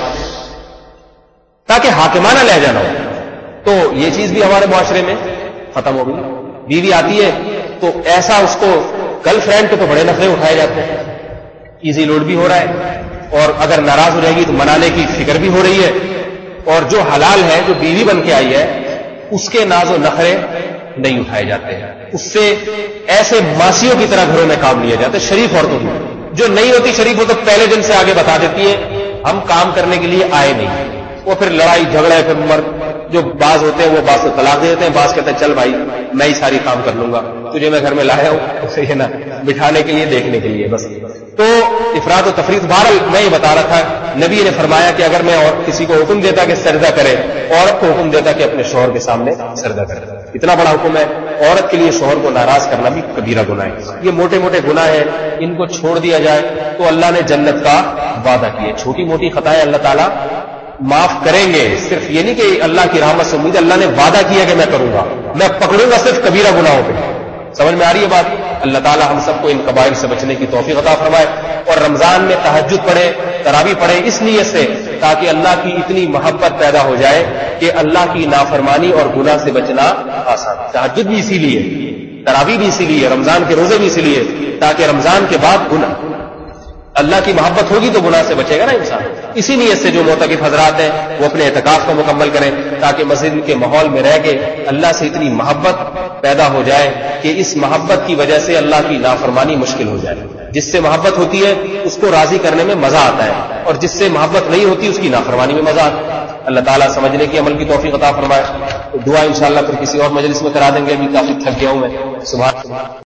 تاکہ حاکمانہ لہجہ نہ ہو. تو یہ چیز بھی ہمارے معاشرے میں ختم ہو گئی. بیوی آتی ہے تو ایسا اس کو گرل فرینڈ کے تو بڑے نخرے اٹھائے جاتے ہیں، ایزی لوڈ بھی ہو رہا ہے، اور اگر ناراض ہو جائے گی تو منانے کی فکر بھی ہو رہی ہے، اور جو حلال ہے، جو بیوی بن کے آئی ہے، اس کے ناز و نخرے نہیں اٹھائے جاتے ہیں. اس سے ایسے ماسیوں کی طرح گھروں میں کام لیا جاتا ہے. شریف عورتوں کی جو نہیں ہوتی شریف ہو تو پہلے دن سے آگے بتا دیتی ہے ہم کام کرنے کے لیے آئے نہیں. وہ پھر لڑائی جھگڑے، پھر جو بعض ہوتے ہیں وہ بعض کو طلاق دے دیتے ہیں، بعض کہتے ہیں چل بھائی میں ہی ساری کام کر لوں گا، تجھے میں گھر میں لایا ہوں یہ نا بٹھانے کے لیے، دیکھنے کے لیے بس. تو افراد و تفریط. بہرحال میں یہ بتا رہا تھا، نبی نے فرمایا کہ اگر میں اور کسی کو حکم دیتا کہ سجدہ کرے، عورت کو حکم دیتا کہ اپنے شوہر کے سامنے سجدہ کرے. اتنا بڑا حکم ہے. عورت کے لیے شوہر کو ناراض کرنا بھی کبیرہ گناہ ہے. یہ موٹے موٹے گناہ ہیں، ان کو چھوڑ دیا جائے تو اللہ نے جنت کا وعدہ کیا. چھوٹی موٹی خطائیں اللہ تعالیٰ معاف کریں گے. صرف یہ نہیں کہ اللہ کی رحمت سے امید، اللہ نے وعدہ کیا کہ میں کروں گا، میں پکڑوں گا صرف کبیرہ گناہوں پہ. سمجھ میں آ رہی ہے بات؟ اللہ تعالیٰ ہم سب کو ان کبائر سے بچنے کی توفیق عطا فرمائے، اور رمضان میں تہجد پڑھے، تراویح پڑھے، اس نیت سے تاکہ اللہ کی اتنی محبت پیدا ہو جائے کہ اللہ کی نافرمانی اور گناہ سے بچنا آسان. تہجد بھی اسی لیے، تراویح بھی اسی لیے، رمضان کے روزے بھی اسی لیے، تاکہ رمضان کے بعد گناہ، اللہ کی محبت ہوگی تو گناہ سے بچے گا نا انسان. اسی نیت سے جو معتکف حضرات ہیں وہ اپنے اعتکاف کو مکمل کریں تاکہ مسجد کے ماحول میں رہ کے اللہ سے اتنی محبت پیدا ہو جائے کہ اس محبت کی وجہ سے اللہ کی نافرمانی مشکل ہو جائے. جس سے محبت ہوتی ہے اس کو راضی کرنے میں مزہ آتا ہے، اور جس سے محبت نہیں ہوتی اس کی نافرمانی میں مزہ آتا ہے. اللہ تعالیٰ سمجھنے کی عمل کی توفیق عطا فرمائے. دعا انشاءاللہ پھر کسی اور مجلس میں کرا دیں گے، ابھی کافی تھک گیا ہوں میں. سبحان